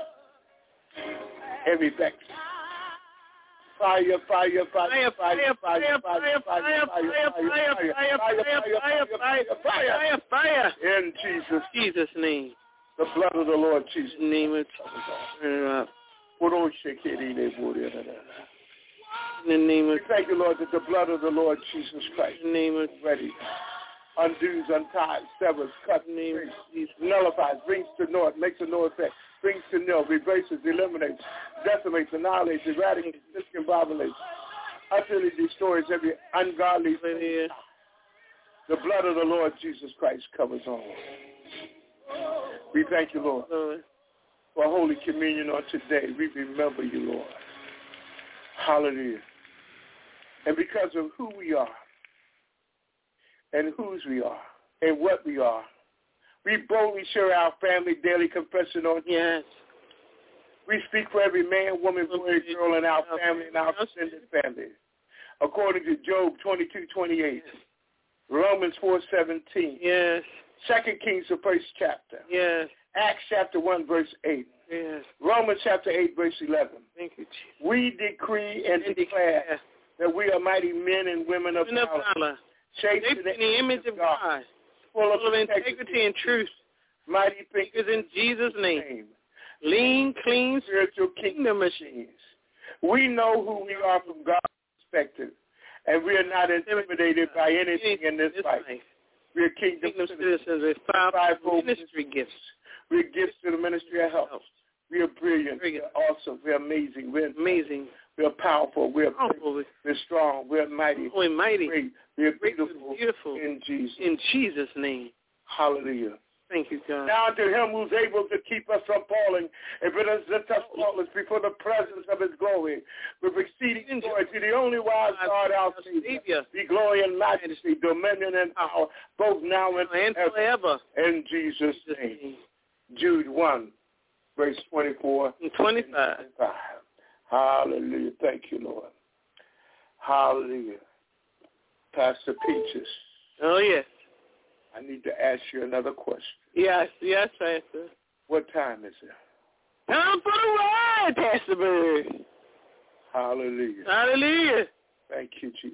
every vexing. Fire, fire, fire, fire, fire, fire, fire, fire, fire, in Jesus' name. The blood of the Lord Jesus' name. In the name of, we thank you, Lord, that the blood of the Lord Jesus Christ, in the name of, ready, undoes, unties, severs, cuts, nullifies, brings to naught, makes a no effect, brings to nil, reverses, eliminates, decimates, annihilates, eradicates, discombobulates, utterly destroys every ungodly thing. The blood of the Lord Jesus Christ covers all. We thank you, Lord, for Holy Communion on today. We remember you, Lord. Hallelujah. And because of who we are and whose we are and what we are, we boldly share our family daily confession on. Yes. We speak for every man, woman, boy, girl in our family and our extended family. According to Job 22:28, Romans 4:17. Yes. 2 Kings, the first chapter. Yes. Acts chapter 1, verse 8. Yes. Romans chapter 8, verse 11. Thank you, Jesus. We decree and declare that we are mighty men and women of valor, shaped in the image of God, full of integrity and truth, mighty thinkers in Jesus' name, lean, clean, spiritual kingdom machines. We know who we are from God's perspective, and we are not intimidated by anything in this life. We are kingdom citizens with fivefold ministry gifts. We are gifts to the ministry of health. We are brilliant. We are awesome. We are amazing. We are amazing. We are powerful. We are great. We're strong. We are mighty. We're mighty. Great. We are beautiful. In Jesus. In Jesus' name. Hallelujah. Thank you, God. Now unto him who's able to keep us from falling and present us faultless before the presence of his glory with exceeding joy, to the only wise God, our Savior, be glory and majesty, dominion and power, both now and forever. In Jesus' name. Jude 1, verse 24 and 25. Hallelujah. Thank you, Lord. Hallelujah. Pastor Peaches. Oh, yes. I need to ask you another question. Yes, Pastor. What time is it? Time for the ride, Pastor Bird. Hallelujah. Hallelujah. Thank you, Jesus.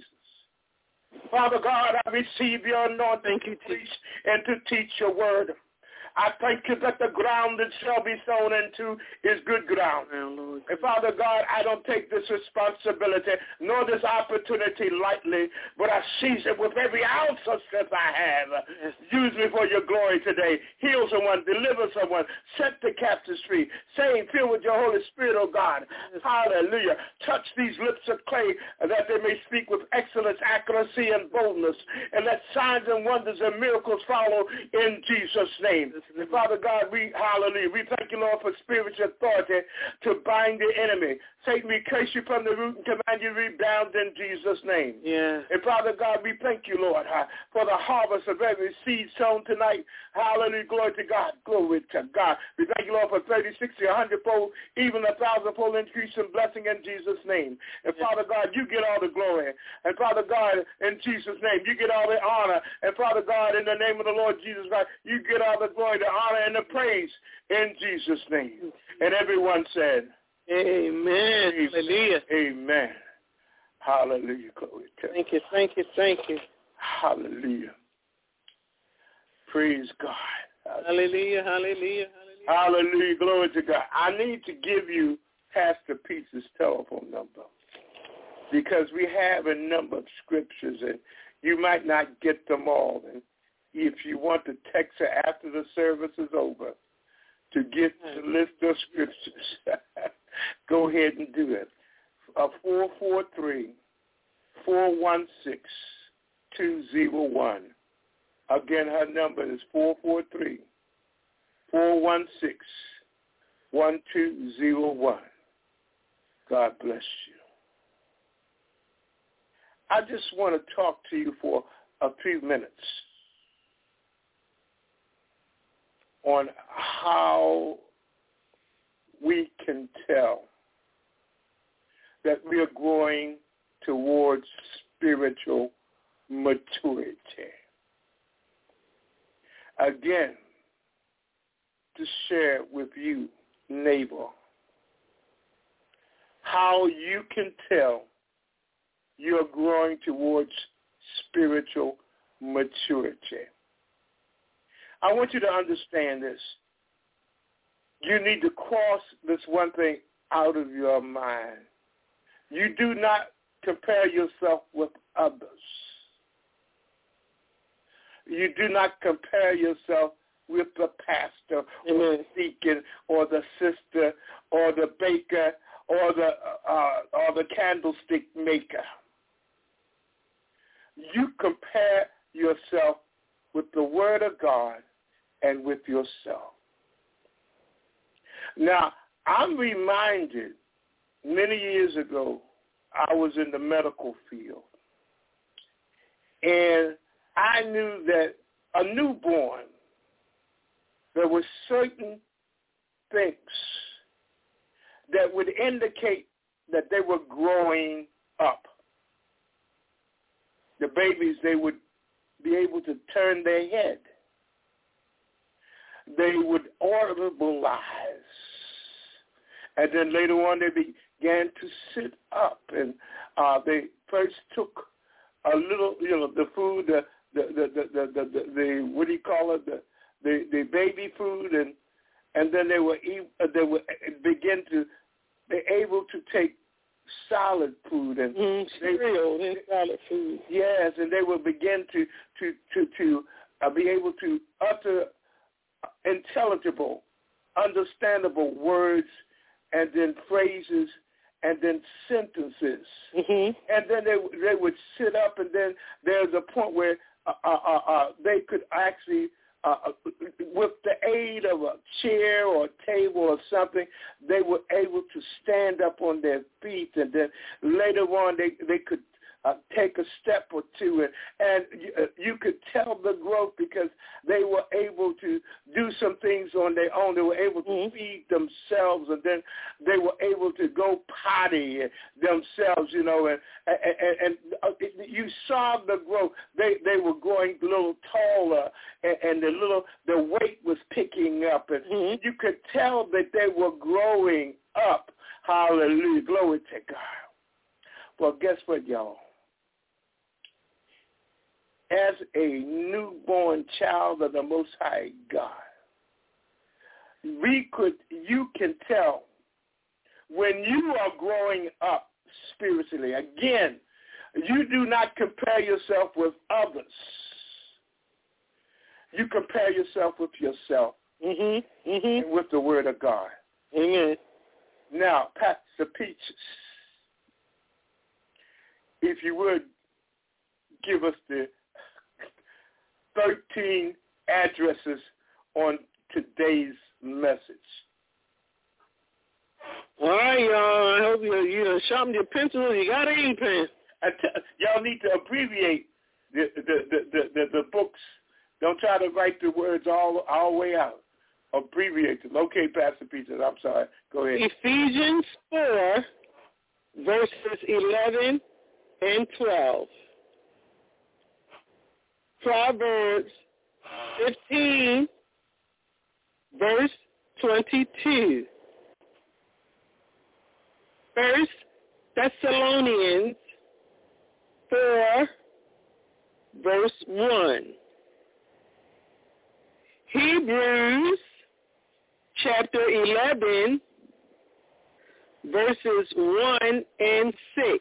Father God, I receive your anointing to preach and to teach your word. I thank you that the ground that shall be sown into is good ground. And Father God, I don't take this responsibility nor this opportunity lightly, but I seize it with every ounce of strength I have. Use me for your glory today. Heal someone, deliver someone, set the captives free. Save, fill with your Holy Spirit, oh God. Hallelujah. Touch these lips of clay that they may speak with excellence, accuracy, and boldness. And let signs and wonders and miracles follow in Jesus' name. And Father God, hallelujah, we thank you, Lord, for spiritual authority to bind the enemy. Satan, we curse you from the root and command you to rebound in Jesus' name. Yeah. And Father God, we thank you, Lord, for the harvest of every seed sown tonight. Hallelujah, glory to God. Glory to God. We thank you, Lord, for 30, 60, 100-fold, even 1,000-fold increase in blessing in Jesus' name. And Father God, you get all the glory. And Father God, in Jesus' name, you get all the honor. And Father God, in the name of the Lord Jesus Christ, you get all the glory, the honor, and the praise in Jesus' name. And everyone said, amen. Hallelujah. Amen. Hallelujah. Glory to God. Thank you, thank you, thank you. Hallelujah. Praise God. Hallelujah, hallelujah, hallelujah. Hallelujah. Glory to God. I need to give you Pastor Peaches' telephone number because we have a number of scriptures and you might not get them all. And if you want to text her after the service is over, to get the list of scriptures, go ahead and do it. 443-416-201. Again, her number is 443-416-1201. God bless you. I just want to talk to you for a few minutes on how we can tell that we are growing towards spiritual maturity. Again, to share with you, neighbor, how you can tell you're growing towards spiritual maturity. I want you to understand this. You need to cross this one thing out of your mind. You do not compare yourself with others. You do not compare yourself with the pastor or the deacon or the sister or the baker or the candlestick maker. You compare yourself with the Word of God and with yourself. Now, I'm reminded many years ago, I was in the medical field, and I knew that a newborn, there were certain things that would indicate that they were growing up. The babies, they would be able to turn their head. They would audibilize. And then later on, they began to sit up. And they first took a little, the food, the what do you call it, the baby food, and then they would begin to be able to take solid food and cereal and solid food. Yes, and they will begin to be able to utter intelligible, understandable words, and then phrases, and then sentences. And then they would sit up, and then there's a point where they could actually, with the aid of a chair or a table or something, they were able to stand up on their feet, and then later on they could take a step or two, and you could tell the growth because they were able to do some things on their own. They were able to feed themselves, and then they were able to go potty themselves, and you saw the growth. They were growing a little taller, and the weight was picking up, and you could tell that they were growing up. Hallelujah. Glory to God. Well, guess what, y'all? As a newborn child of the Most High God, you can tell when you are growing up spiritually. Again, you do not compare yourself with others. You compare yourself with yourself and with the Word of God. Amen. Now, Pastor Peaches, if you would give us the 13 addresses on today's message. All right, y'all. I hope you sharpen your pencil. You got an ink pen. Y'all need to abbreviate the books. Don't try to write the words all the way out. Abbreviate them. Okay, Pastor Peter, I'm sorry. Go ahead. Ephesians 4, verses 11 and 12. Proverbs 15, verse 22. 1 Thessalonians 4, verse 1. Hebrews chapter 11, verses 1 and 6.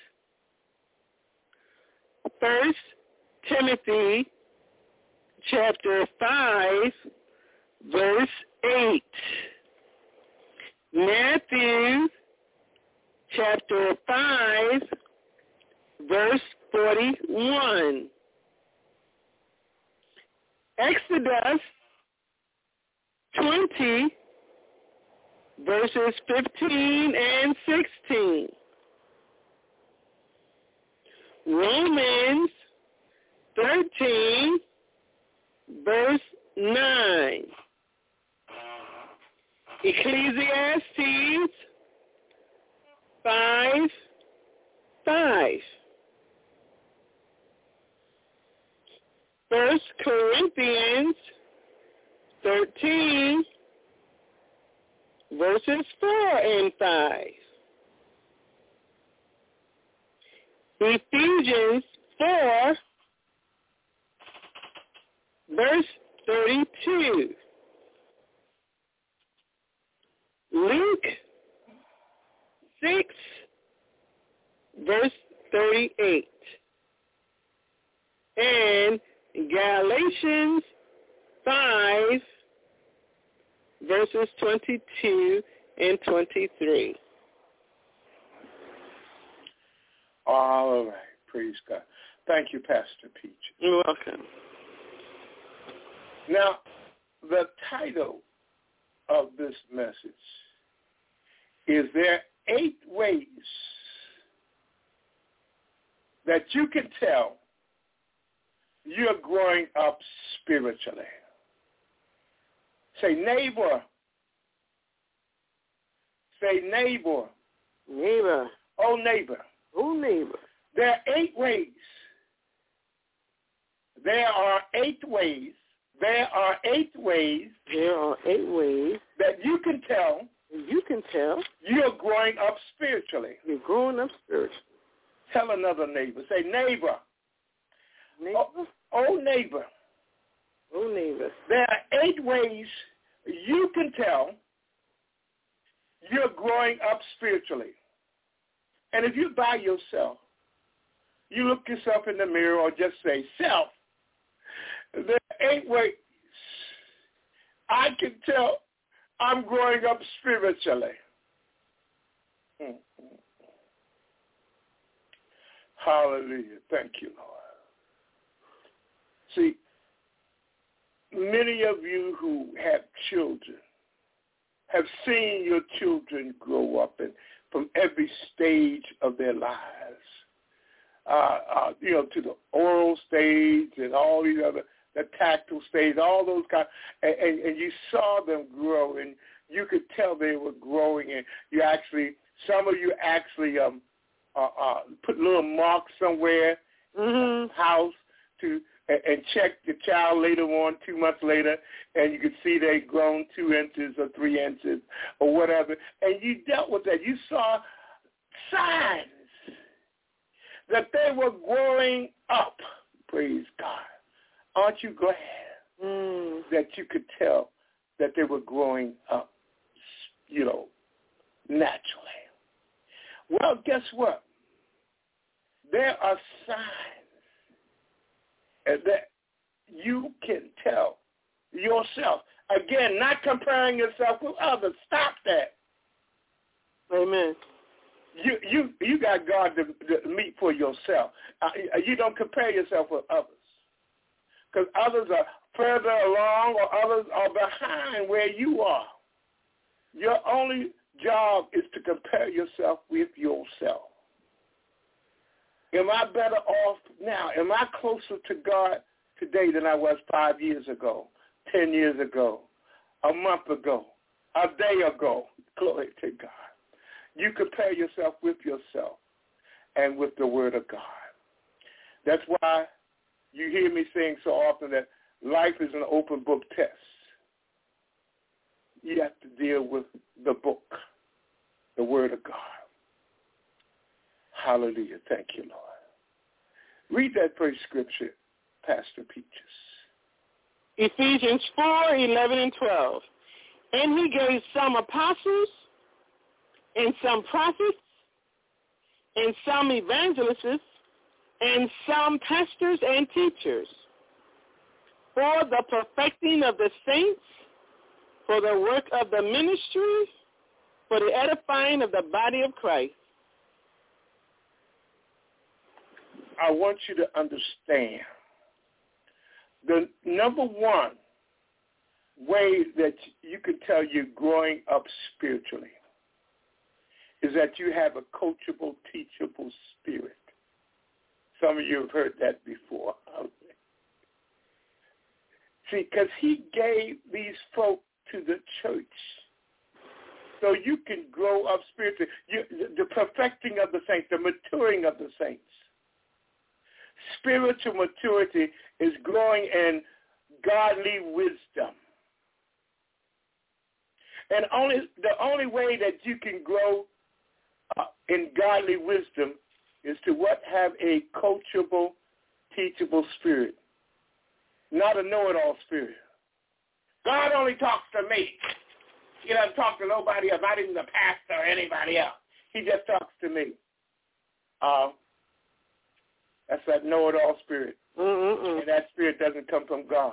1 Timothy chapter 5, verse 8. Matthew chapter 5, verse 41. Exodus 20, verses 15 and 16. Romans 13, verse 9. Ecclesiastes 5:5. 1 Corinthians 13, verses 4 and 5. Ephesians 4, verse 32. Luke 6, verse 38. And Galatians 5, verses 22 and 23. All right. Praise God. Thank you, Pastor Peach. You're welcome. Now, the title of this message is There 8 Ways That You Can Tell You're Growing Up Spiritually. Say neighbor. Say neighbor. Neighbor. Oh, neighbor. Oh, neighbor. There are 8 ways. There are 8 ways. There are 8 ways. There are 8 ways that you can tell. You can tell you're growing up spiritually. You're growing up spiritually. Tell another neighbor. Say neighbor. Neighbor. Oh neighbor. Oh neighbor. There are 8 ways you can tell you're growing up spiritually. And if you're by yourself, you look yourself in the mirror or just say, self, there are 8 ways I can tell I'm growing up spiritually. Hallelujah. Thank you, Lord. See, many of you who have children have seen your children grow up and from every stage of their lives, to the oral stage and all these other, the tactile stage, all those kind, and you saw them grow, and you could tell they were growing, and you actually, some of you actually put little marks somewhere in the house and check the child later on, 2 months later, and you could see they'd grown 2 inches or 3 inches or whatever, and you dealt with that. You saw signs that they were growing up. Praise God. Aren't you glad that you could tell that they were growing up, naturally? Well, guess what? There are signs that you can tell yourself. Again, not comparing yourself with others. Stop that. Amen. You got God to meet for yourself. You don't compare yourself with others, because others are further along or others are behind where you are. Your only job is to compare yourself with yourself. Am I better off now? Am I closer to God today than I was 5 years ago, 10 years ago, a month ago, a day ago? Glory to God. You compare yourself with yourself and with the Word of God. That's why you hear me saying so often that life is an open book test. You have to deal with the book, the Word of God. Hallelujah. Thank you, Lord. Read that first scripture, Pastor Peaches. Ephesians 4:11 and 12. And he gave some apostles, and some prophets, and some evangelists, and some pastors and teachers, for the perfecting of the saints, for the work of the ministry, for the edifying of the body of Christ. I want you to understand the number one way that you can tell you're growing up spiritually is that you have a coachable, teachable spirit. Some of you have heard that before. See, because he gave these folk to the church so you can grow up spiritually. The perfecting of the saints, the maturing of the saints. Spiritual maturity is growing in godly wisdom. And the only way that you can grow in godly wisdom is to have a coachable, teachable spirit, not a know-it-all spirit. God only talks to me. He doesn't talk to nobody else, not even the pastor or anybody else. He just talks to me. That's that know-it-all spirit. And that spirit doesn't come from God.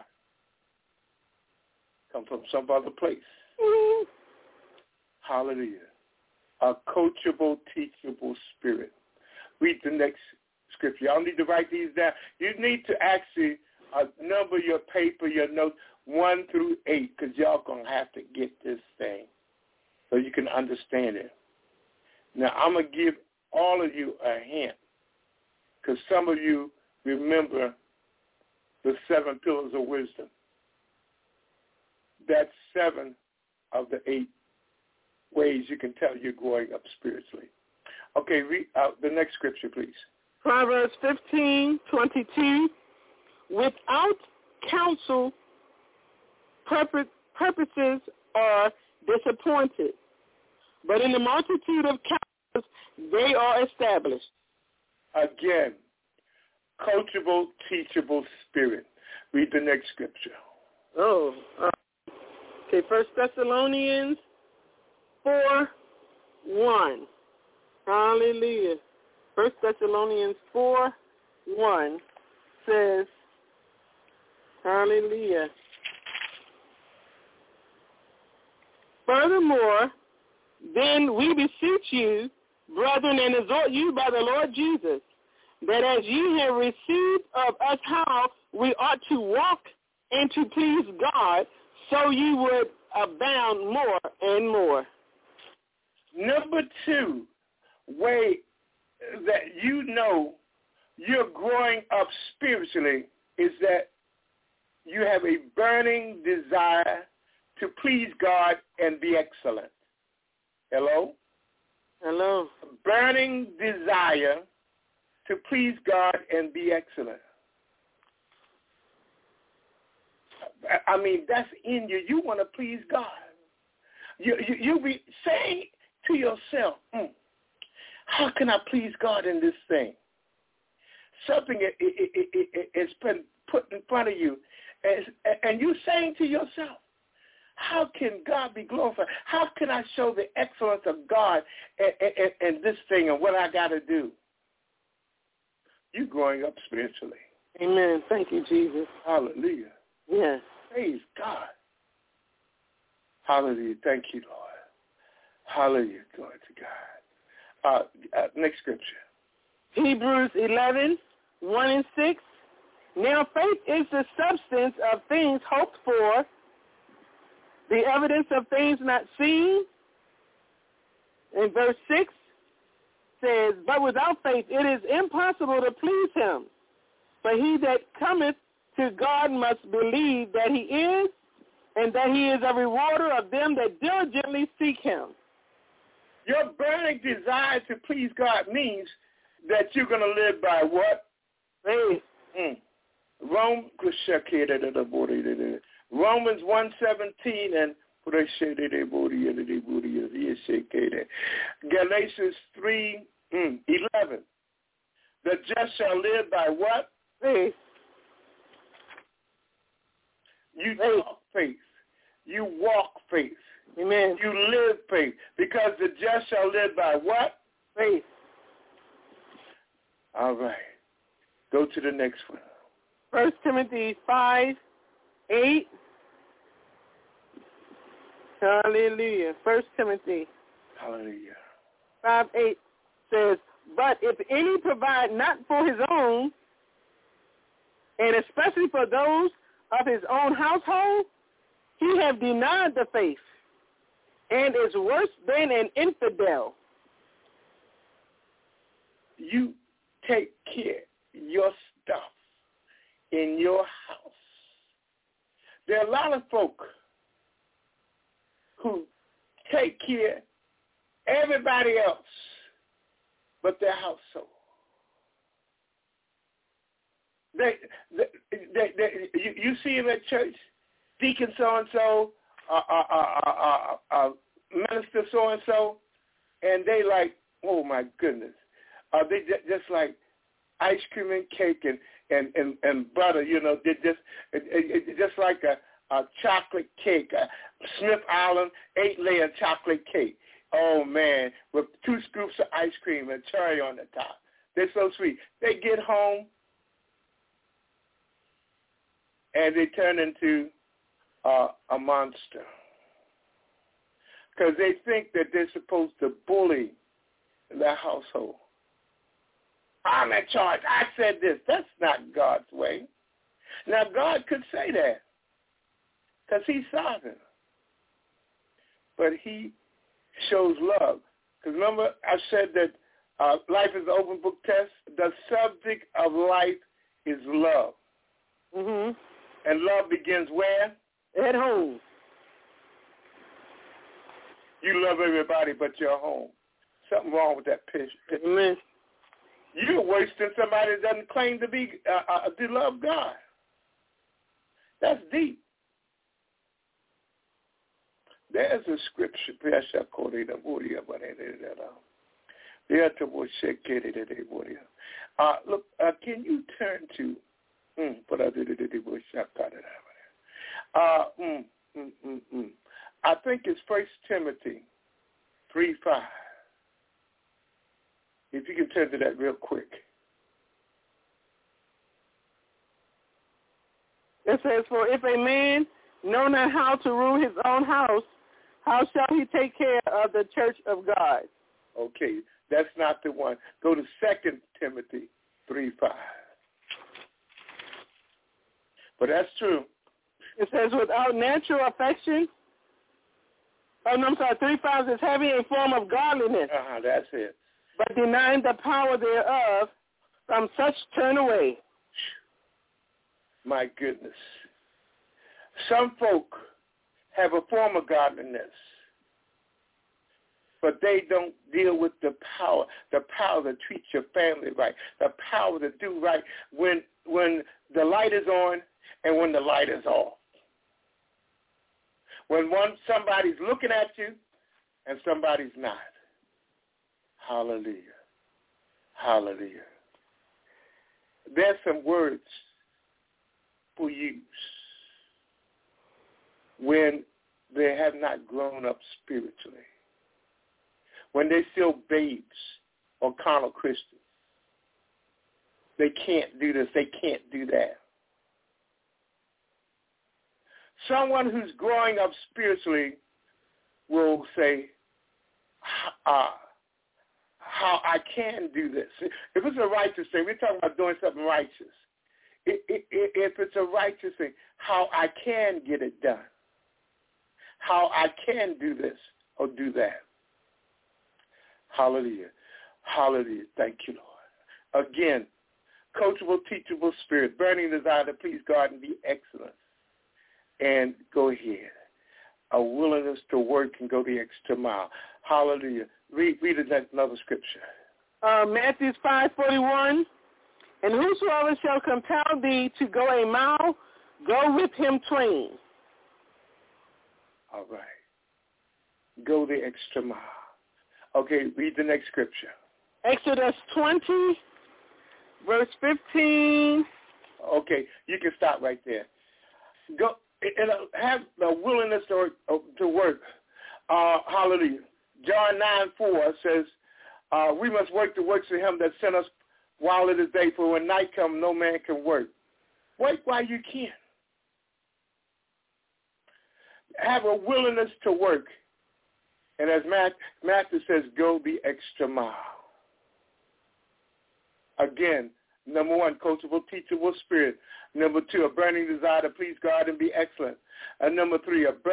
It comes from some other place. Hallelujah. A coachable, teachable spirit. Read the next scripture. Y'all need to write these down. You need to actually number your paper, your notes, 1 through 8, because y'all going to have to get this thing so you can understand it. Now, I'm going to give all of you a hint, because some of you remember the 7 pillars of wisdom. That's 7 of the 8 ways you can tell you're growing up spiritually. Okay, read the next scripture, please. Proverbs 15:22. Without counsel, purposes are disappointed, but in the multitude of counsels, they are established. Again, coachable, teachable spirit. Read the next scripture. Okay, 1 Thessalonians 4:1. Hallelujah. 1 Thessalonians 4:1 says, hallelujah. Furthermore, then we beseech you, brethren, and exhort you by the Lord Jesus, that as ye have received of us how we ought to walk and to please God, so you would abound more and more. Number 2 way that you know you're growing up spiritually is that you have a burning desire to please God and be excellent. Hello? Hello. A burning desire to please God and be excellent. I mean, that's in you. You want to please God. You be saying to yourself, how can I please God in this thing? Something is been put in front of you, and you're saying to yourself, how can God be glorified? How can I show the excellence of God in this thing and what I got to do? You're growing up spiritually. Amen. Thank you, Jesus. Hallelujah. Yes. Praise God. Hallelujah. Thank you, Lord. Hallelujah. Glory to God. Next scripture. Hebrews 11:1 and 6. Now faith is the substance of things hoped for, the evidence of things not seen. And verse 6 says, but without faith it is impossible to please him. For he that cometh to God must believe that he is, and that he is a rewarder of them that diligently seek him. Your burning desire to please God means that you're going to live by what? Faith. Romans 1:17 and Galatians 3:11. The just shall live by what? Faith. You talk faith. You walk faith. Amen. You live faith. Because the just shall live by what? Faith. All right. Go to the next one. 1 Timothy 5:8. Hallelujah. 1 Timothy. Hallelujah. 5:8 says, but if any provide not for his own, and especially for those of his own household, he have denied the faith and is worse than an infidel. You take care of your stuff in your house. There are a lot of folk who take care of everybody else but their household. You see them at church, deacon so-and-so, minister so-and-so, and they like, oh my goodness, they just like ice cream and cake and butter, you know, they just like a chocolate cake, a Smith Island 8-layer chocolate cake. Oh, man, with 2 scoops of ice cream and cherry on the top. They're so sweet. They get home, and they turn into a monster because they think that they're supposed to bully their household. I'm in charge. I said this. That's not God's way. Now, God could say that because he's sovereign, but he shows love. Because remember, I said that life is an open book test. The subject of life is love. Mm-hmm. And love begins where? At home. You love everybody but your home. Something wrong with that picture. Amen. You're worse than somebody that doesn't claim to love God. That's deep. There's a scripture. Look, can you turn to I think it's 1 Timothy 3:5. If you can turn to that real quick. It says, for if a man know not how to rule his own house, how shall he take care of the church of God? Okay, that's not the one. Go to 2 Timothy 3:5. But that's true. It says, without natural affection, 3:5 is having a form of godliness. That's it. But denying the power thereof, from such turn away. My goodness. Some folk have a form of godliness, but they don't deal with the power to treat your family right, the power to do right when the light is on and when the light is off. When somebody's looking at you and somebody's not. Hallelujah. Hallelujah. There's some words we use when they have not grown up spiritually, when they're still babes or carnal Christians. They can't do this. They can't do that. Someone who's growing up spiritually will say, how I can do this. If it's a righteous thing, we're talking about doing something righteous. If it's a righteous thing, how I can get it done. How I can do this or do that. Hallelujah. Hallelujah. Thank you, Lord. Again, coachable, teachable spirit, burning desire to please God and be excellent. And go ahead. A willingness to work and go the extra mile. Hallelujah. Read another scripture. Matthew 5:41. And whosoever shall compel thee to go a mile, go with him twain. All right. Go the extra mile. Okay, read the next scripture. Exodus 20, verse 15. Okay, you can stop right there. Go and have the willingness to work. Hallelujah. John 9:4 says, we must work the works of him that sent us while it is day, for when night comes, no man can work. Work while you can. have a willingness to work. And as Matthew says, go the extra mile. Again, number one, coachable, teachable spirit. Number two, a burning desire to please God and be excellent. And number three, a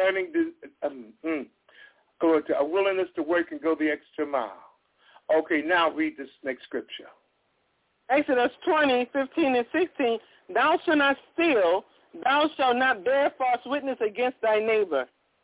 willingness to work and go the extra mile. Okay, now read this next scripture. Exodus 20:15 and 16. Thou shalt not steal. Thou shalt not bear false witness against thy neighbor.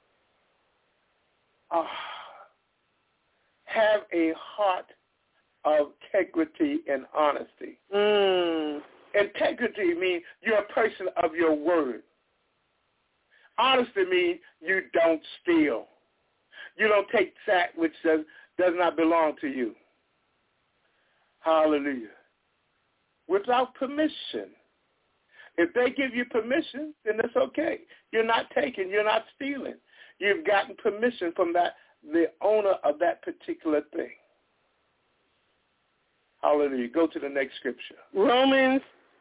Have a heart of integrity and honesty. Integrity means you're a person of your word. Honesty means you don't steal. You don't take that which does not belong to you. Hallelujah. Without permission. If they give you permission, then it's okay. You're not taking, you're not stealing. You've gotten permission from the owner of that particular thing. Hallelujah. Go to the next scripture. Romans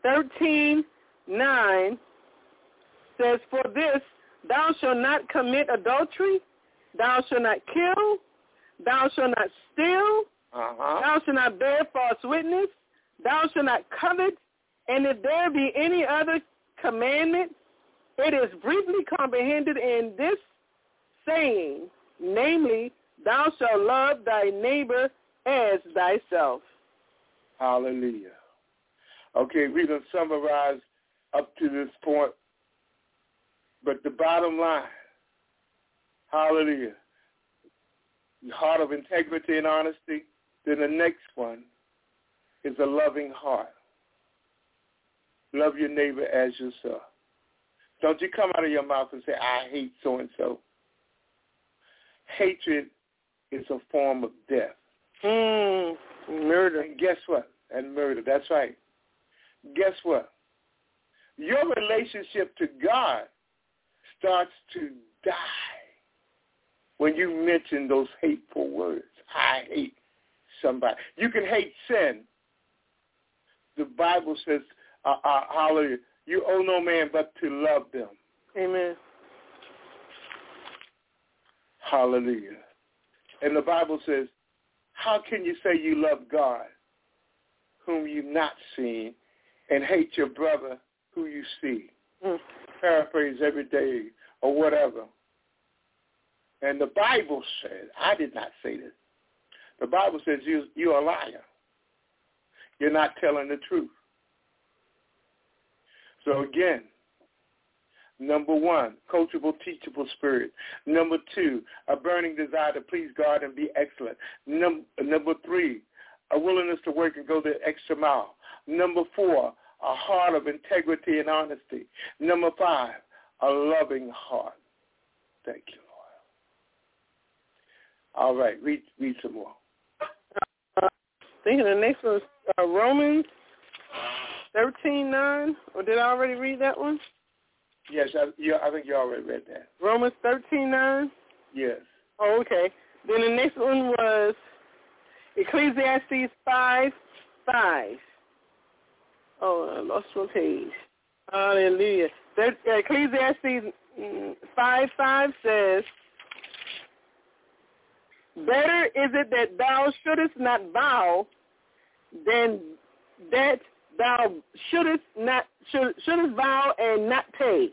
13:9 says, for this, thou shalt not commit adultery, thou shalt not kill, thou shalt not steal, thou shalt not bear false witness, thou shalt not covet, and if there be any other commandment, it is briefly comprehended in this saying, namely, thou shalt love thy neighbor as thyself. Hallelujah. Okay, we can summarize up to this point, but the bottom line, hallelujah, the heart of integrity and honesty. Then the next one is a loving heart. Love your neighbor as yourself. Don't you come out of your mouth and say, I hate so-and-so. Hatred is a form of death. Murder. And guess what? And murder, that's right. Guess what? Your relationship to God starts to die when you mention those hateful words. I hate somebody. You can hate sin. The Bible says, hallelujah, you owe no man but to love them. Amen. Hallelujah. And the Bible says, how can you say you love God whom you've not seen and hate your brother who you see? Paraphrase every day or whatever. And the Bible says, I did not say this. The Bible says you're a liar. You're not telling the truth. So again, number one, coachable, teachable spirit. Number two, a burning desire to please God and be excellent. Number three, a willingness to work and go the extra mile. Number four, a heart of integrity and honesty. Number five, a loving heart. Thank you, Lord. All right, read some more. I think the next one is Romans 13:9. Or did I already read that one? Yes, I think you already read that. Romans 13:9? Yes. Oh, okay. Then the next one was Ecclesiastes 5:5. Oh, I lost my page. Hallelujah. Ecclesiastes 5:5 says, better is it that thou shouldest not vow than that thou shouldest vow and not pay.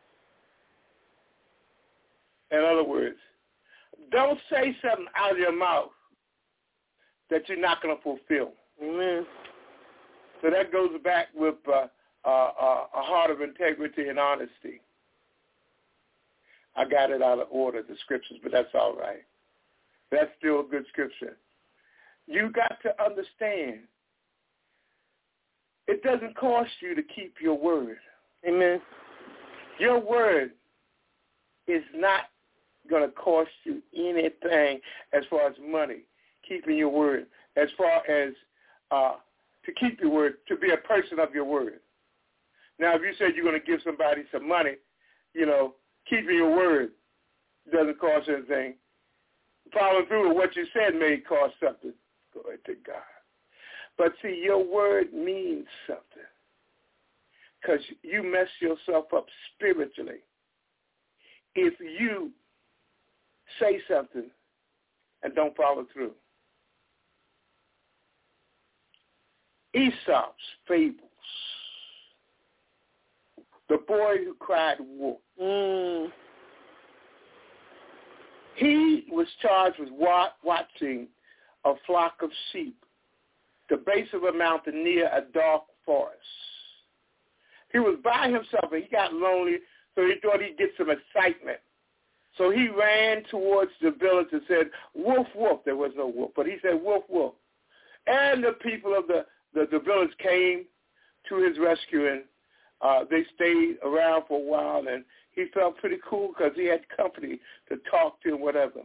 In other words, don't say something out of your mouth that you're not going to fulfill. Amen. So that goes back with a heart of integrity and honesty. I got it out of order, the scriptures, but that's all right. That's still a good scripture. You got to understand, it doesn't cost you to keep your word. Amen. Your word is not going to cost you anything as far as money, keeping your word, as far as to keep your word, to be a person of your word. Now, if you said you're going to give somebody some money, keeping your word doesn't cost anything. Following through with what you said may cost something. Glory to God. But see, your word means something because you mess yourself up spiritually if you say something and don't follow through. Aesop's fables. The boy who cried wolf. He was charged with watching a flock of sheep, the base of a mountain near a dark forest. He was by himself and he got lonely, so he thought he'd get some excitement. So he ran towards the village and said, "Wolf, wolf." There was no wolf, but he said, "Wolf, wolf." And the people of the village came to his rescue, and they stayed around for a while, and he felt pretty cool because he had company to talk to and whatever.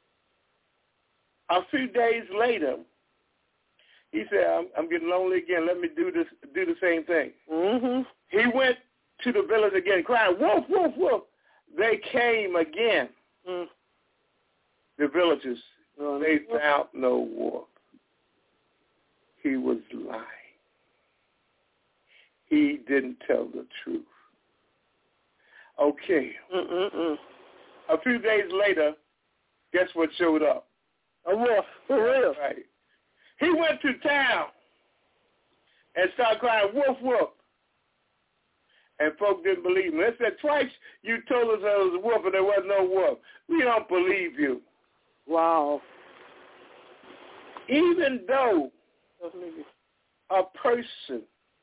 A few days later, he said, I'm getting lonely again. Let me do the same thing. Mm-hmm. He went to the village again, crying, "Wolf, wolf, wolf." They came again. The villagers, they found no wolf. He was lying. He didn't tell the truth. Okay. A few days later, guess what showed up? A wolf, for real. Right. He went to town and started crying, "Wolf, wolf." And folk didn't believe him. They said, "Twice you told us there was a wolf and there was no wolf. We don't believe you." Wow. Even though a person,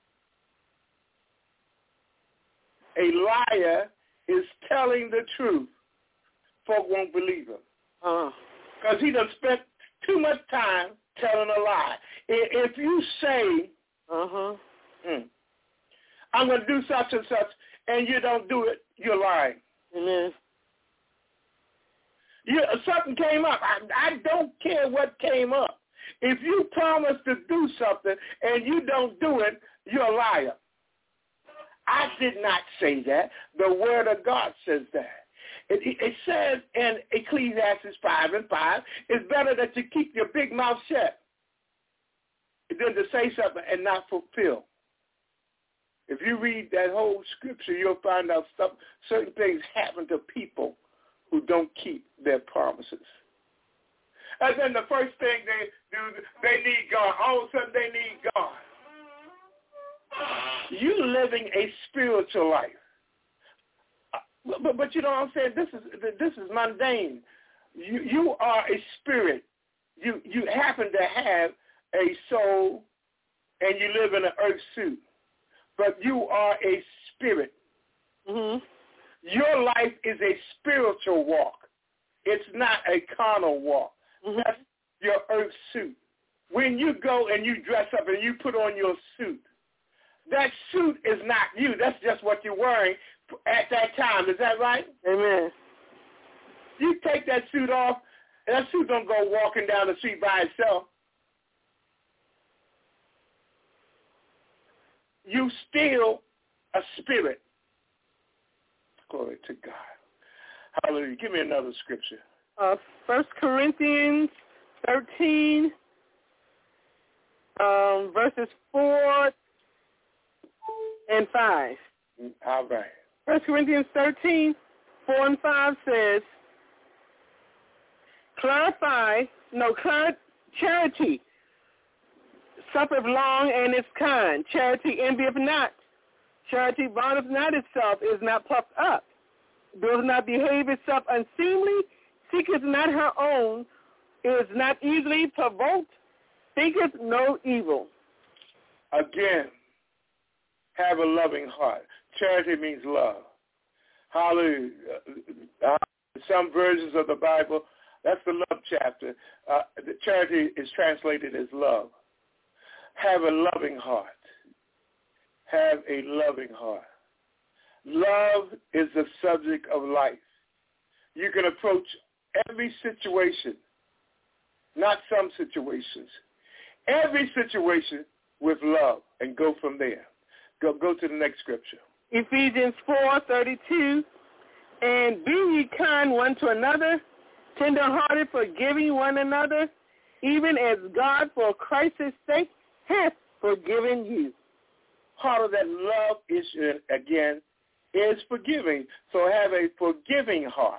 a liar, is telling the truth, folk won't believe him. Because he done spent too much time telling a lie. If you say, "I'm going to do such and such," and you don't do it, you're lying. Something came up. I don't care what came up. If you promise to do something and you don't do it, you're a liar. I did not say that. The Word of God says that. It says in Ecclesiastes 5:5, it's better that you keep your big mouth shut than to say something and not fulfill. If you read that whole scripture, you'll find out certain things happen to people who don't keep their promises. And then the first thing they do, they need God. All of a sudden they need God. You're living a spiritual life. But you know what I'm saying? This is mundane. You are a spirit. You happen to have a soul and you live in an earth suit. But you are a spirit. Your life is a spiritual walk. It's not a carnal walk. That's your earth suit. When you go and you dress up and you put on your suit, that suit is not you. That's just what you're wearing at that time. Is that right? Amen. You take that suit off, and that suit don't go walking down the street by itself. You still a spirit. Glory to God. Hallelujah. Give me another scripture. 1 Corinthians 13, verses 4 and 5. All right. 1 Corinthians 13, 4 and 5 says, charity suffereth long and is kind. Charity envieth not. Charity vaunteth not itself, is not puffed up, does not behave itself unseemly, seeketh not her own, is not easily provoked, thinketh no evil. Again, have a loving heart. Charity means love. Hallelujah. Some versions of the Bible, that's the love chapter. The charity is translated as love. Have a loving heart. Have a loving heart. Love is the subject of life. You can approach every situation, not some situations, every situation with love and go from there. Go to the next scripture. Ephesians 4:32, and be ye kind one to another, tender-hearted, forgiving one another, even as God for Christ's sake hath forgiven you. Part of that love is, again, is forgiving. So have a forgiving heart.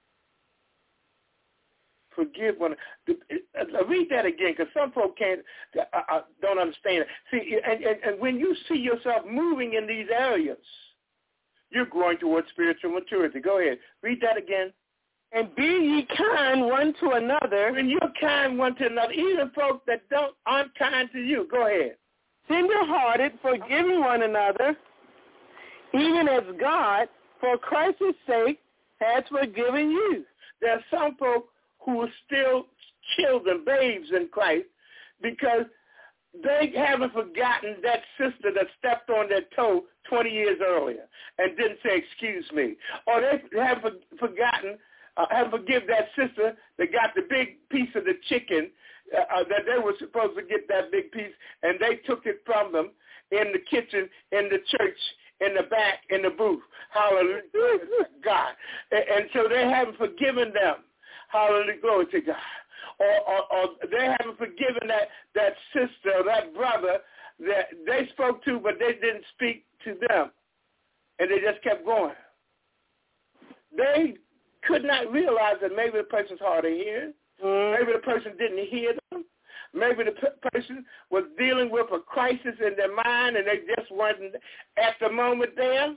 Forgive one. Read that again, because some folk don't understand it. See, and when you see yourself moving in these areas, you're growing towards spiritual maturity. Go ahead. Read that again. And be ye kind one to another. When you're kind one to another, even folks that aren't kind to you, go ahead. Tender-hearted, forgiving one another, even as God, for Christ's sake, has forgiven you. There are some folk who are still children, babes in Christ, because they haven't forgotten that sister that stepped on their toe 20 years earlier and didn't say, excuse me. Or they haven't forgotten, haven't forgiven that sister that got the big piece of the chicken that they were supposed to get that big piece, and they took it from them in the kitchen, in the church, in the back, in the booth. Hallelujah, God. And so they haven't forgiven them. Hallelujah, glory to God. Or they haven't forgiven that sister or that brother that they spoke to, but they didn't speak to them. And they just kept going. They could not realize that maybe the person's hard of hearing. Maybe the person didn't hear them. Maybe the person was dealing with a crisis in their mind and they just weren't at the moment there.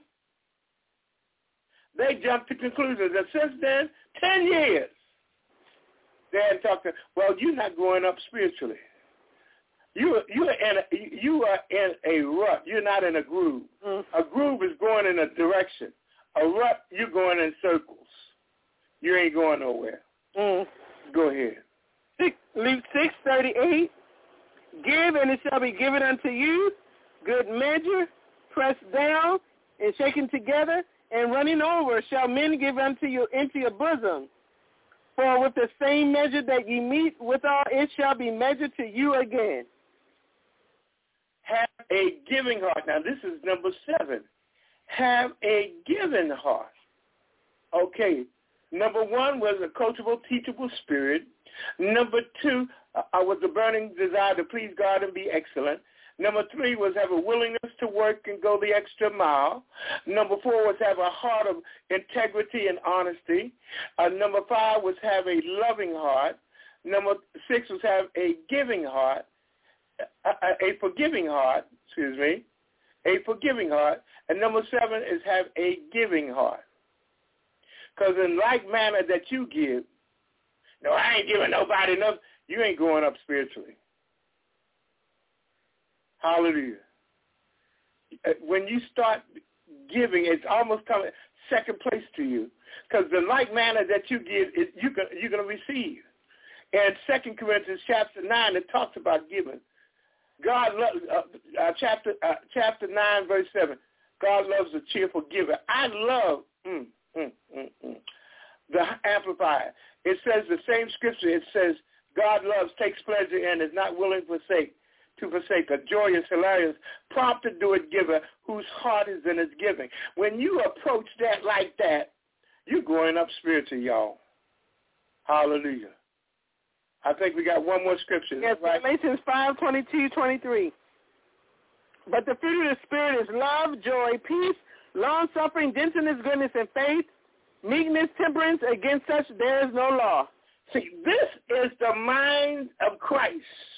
They jumped to conclusions. And since then, 10 years, they had talked to, well, you're not growing up spiritually. You are in a rut. You're not in a groove. A groove is going in a direction. A rut, you're going in circles. You ain't going nowhere. Go ahead. Luke 6:38. Give, and it shall be given unto you. Good measure, pressed down and shaken together, and running over shall men give unto you into your bosom. For with the same measure that ye meet withal, it shall be measured to you again. Have a giving heart. Now, this is number 7. Have a giving heart. Okay. Number 1 was a coachable, teachable spirit. Number 2 was a burning desire to please God and be excellent. Number 3 was have a willingness to work and go the extra mile. Number 4 was have a heart of integrity and honesty. Number 5 was have a loving heart. Number 6 was have a giving heart, a forgiving heart, a forgiving heart. And number 7 is have a giving heart. Because in like manner that you give, no, I ain't giving nobody enough, you ain't growing up spiritually. Hallelujah. When you start giving, it's almost coming second place to you. Because the like manner that you give, you're going to receive. And 2 Corinthians chapter 9, it talks about giving. God loves, chapter 9, verse 7, God loves a cheerful giver. I love the Amplified. It says the same scripture. It says God loves, takes pleasure in, is not willing to forsake a joyous, hilarious, prompt to do it giver whose heart is in his giving. When you approach that like that, you're growing up spiritually, y'all. Hallelujah. I think we got one more scripture. Yes, right? Galatians 5:22-23. But the fruit of the Spirit is love, joy, peace, long-suffering, gentleness, goodness, and faith, meekness, temperance. Against such there is no law. See, this is the mind of Christ.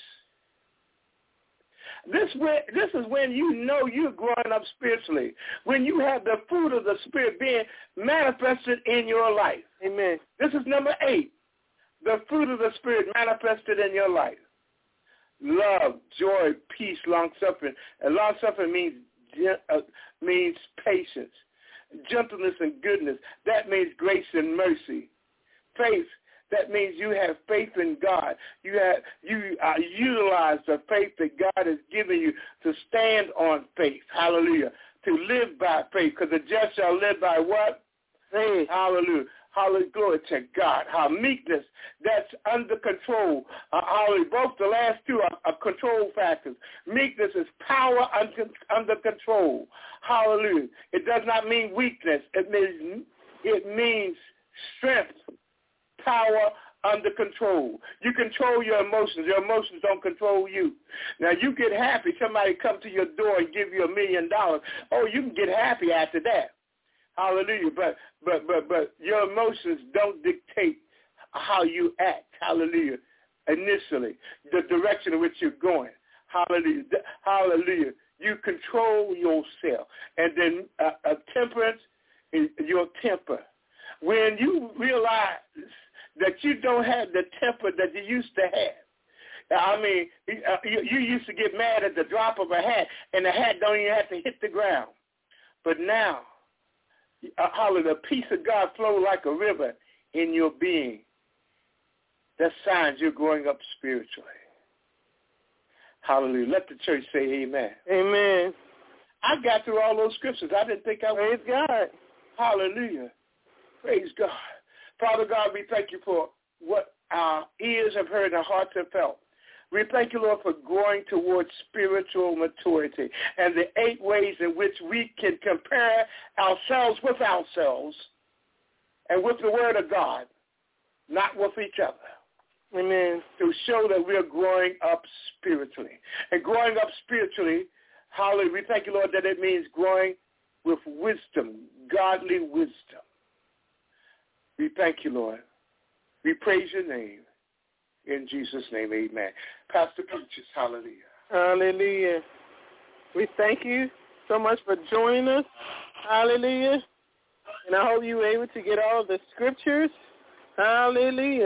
This is when you know you're growing up spiritually, when you have the fruit of the Spirit being manifested in your life. Amen. This is number 8, the fruit of the Spirit manifested in your life. Love, joy, peace, long-suffering. And long-suffering means patience, gentleness, and goodness. That means grace and mercy. Faith, that means you have faith in God. You utilize the faith that God has given you to stand on faith. Hallelujah. To live by faith, because the just shall live by what? Faith. Hallelujah. Hallelujah. Glory to God. How meekness, that's under control. Hallelujah. Both the last two are control factors. Meekness is power under control. Hallelujah. It does not mean weakness. It means strength, power under control. You control your emotions. Your emotions don't control you. Now, you get happy. Somebody come to your door and give you $1 million. Oh, you can get happy after that. Hallelujah. But your emotions don't dictate how you act. Hallelujah. Initially, the direction in which you're going. Hallelujah. Hallelujah. You control yourself. And then temperance is your temper. When you realize that you don't have the temper that you used to have. I mean, you used to get mad at the drop of a hat, and the hat don't even have to hit the ground. But now, hallelujah, the peace of God flow like a river in your being. That's signs you're growing up spiritually. Hallelujah. Let the church say amen. Amen. I got through all those scriptures. I didn't think I would. Praise God. Hallelujah. Praise God. Father God, we thank you for what our ears have heard and our hearts have felt. We thank you, Lord, for growing towards spiritual maturity and the 8 ways in which we can compare ourselves with ourselves and with the Word of God, not with each other. Amen. To show that we are growing up spiritually. And growing up spiritually, hallelujah, we thank you, Lord, that it means growing with wisdom, godly wisdom. We thank you, Lord. We praise your name. In Jesus' name, amen. Pastor Peaches, hallelujah. Hallelujah. We thank you so much for joining us. Hallelujah. And I hope you were able to get all the scriptures. Hallelujah.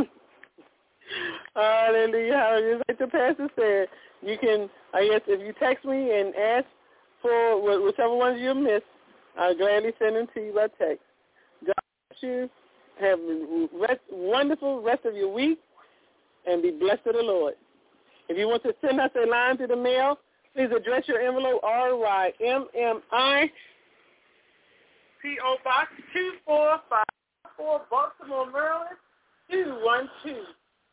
Hallelujah. Hallelujah. Like the pastor said, you can, I guess, if you text me and ask for whichever ones you missed, I'll gladly send them to you by text. God bless you. Have a wonderful rest of your week, and be blessed of the Lord. If you want to send us a line through the mail, please address your envelope, RYMMI, P.O. Box 24544, Baltimore, Maryland, 21214.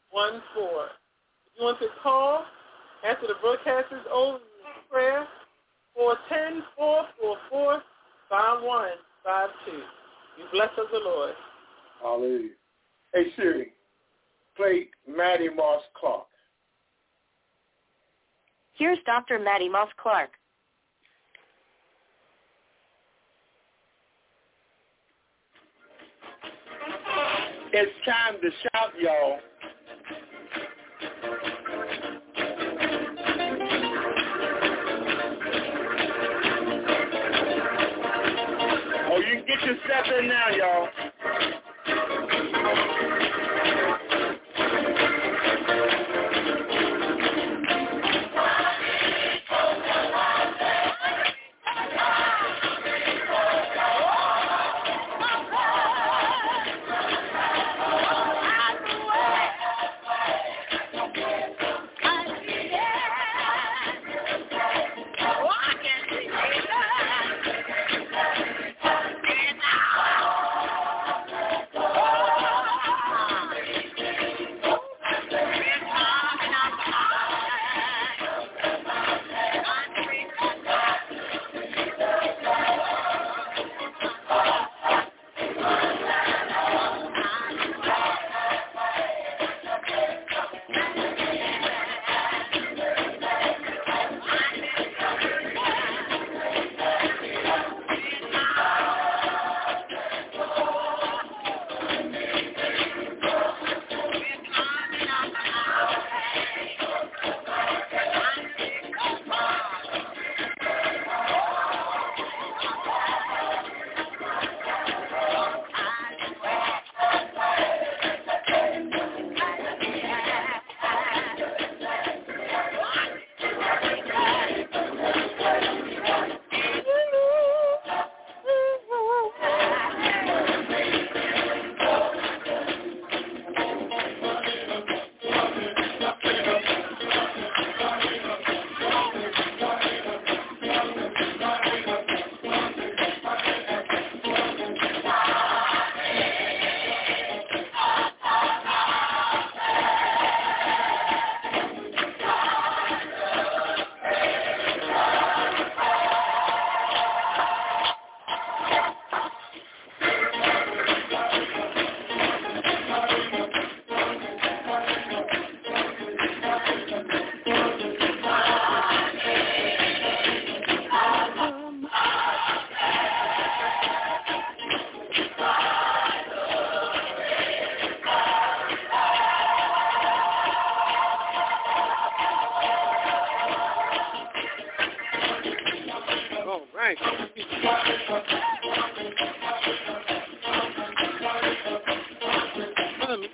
If you want to call after the broadcast is over, prayer, 410-444-5152. You bless us, the Lord. Hallelujah. Hey, Siri, play Maddie Moss Clark. Here's Dr. Maddie Moss Clark. It's time to shout, y'all. Oh, you can get your step in now, y'all. Thank you.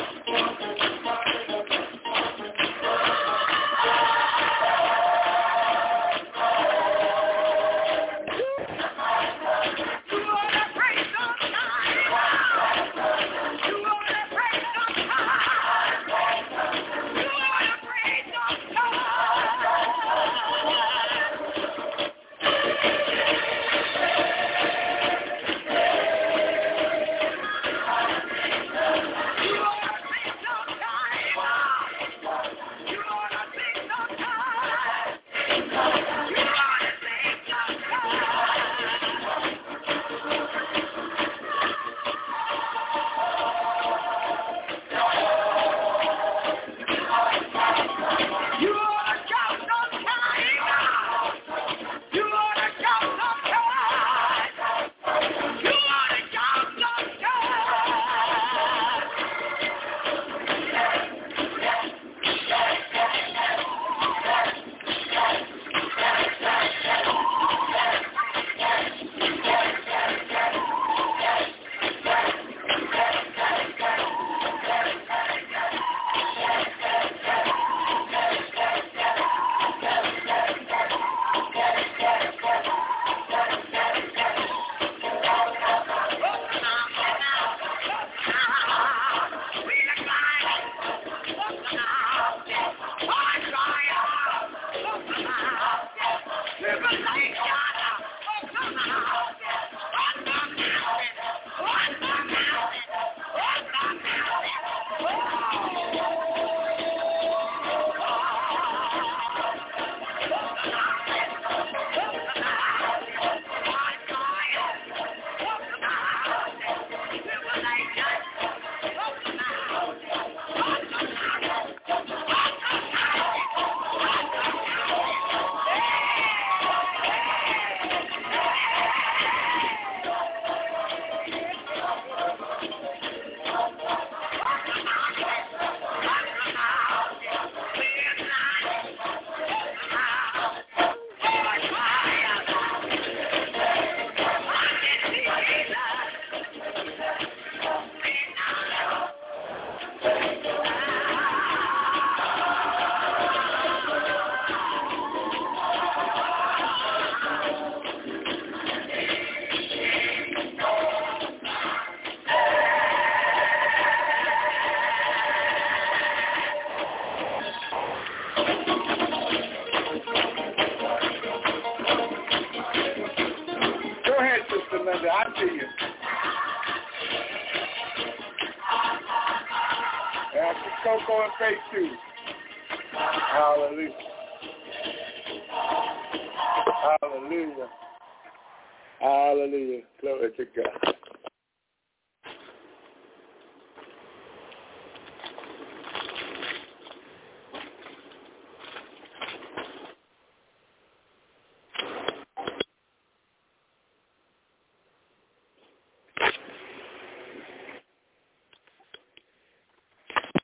I see you. After Coco and Faith too. Hallelujah. Hallelujah. Hallelujah. Glory to God.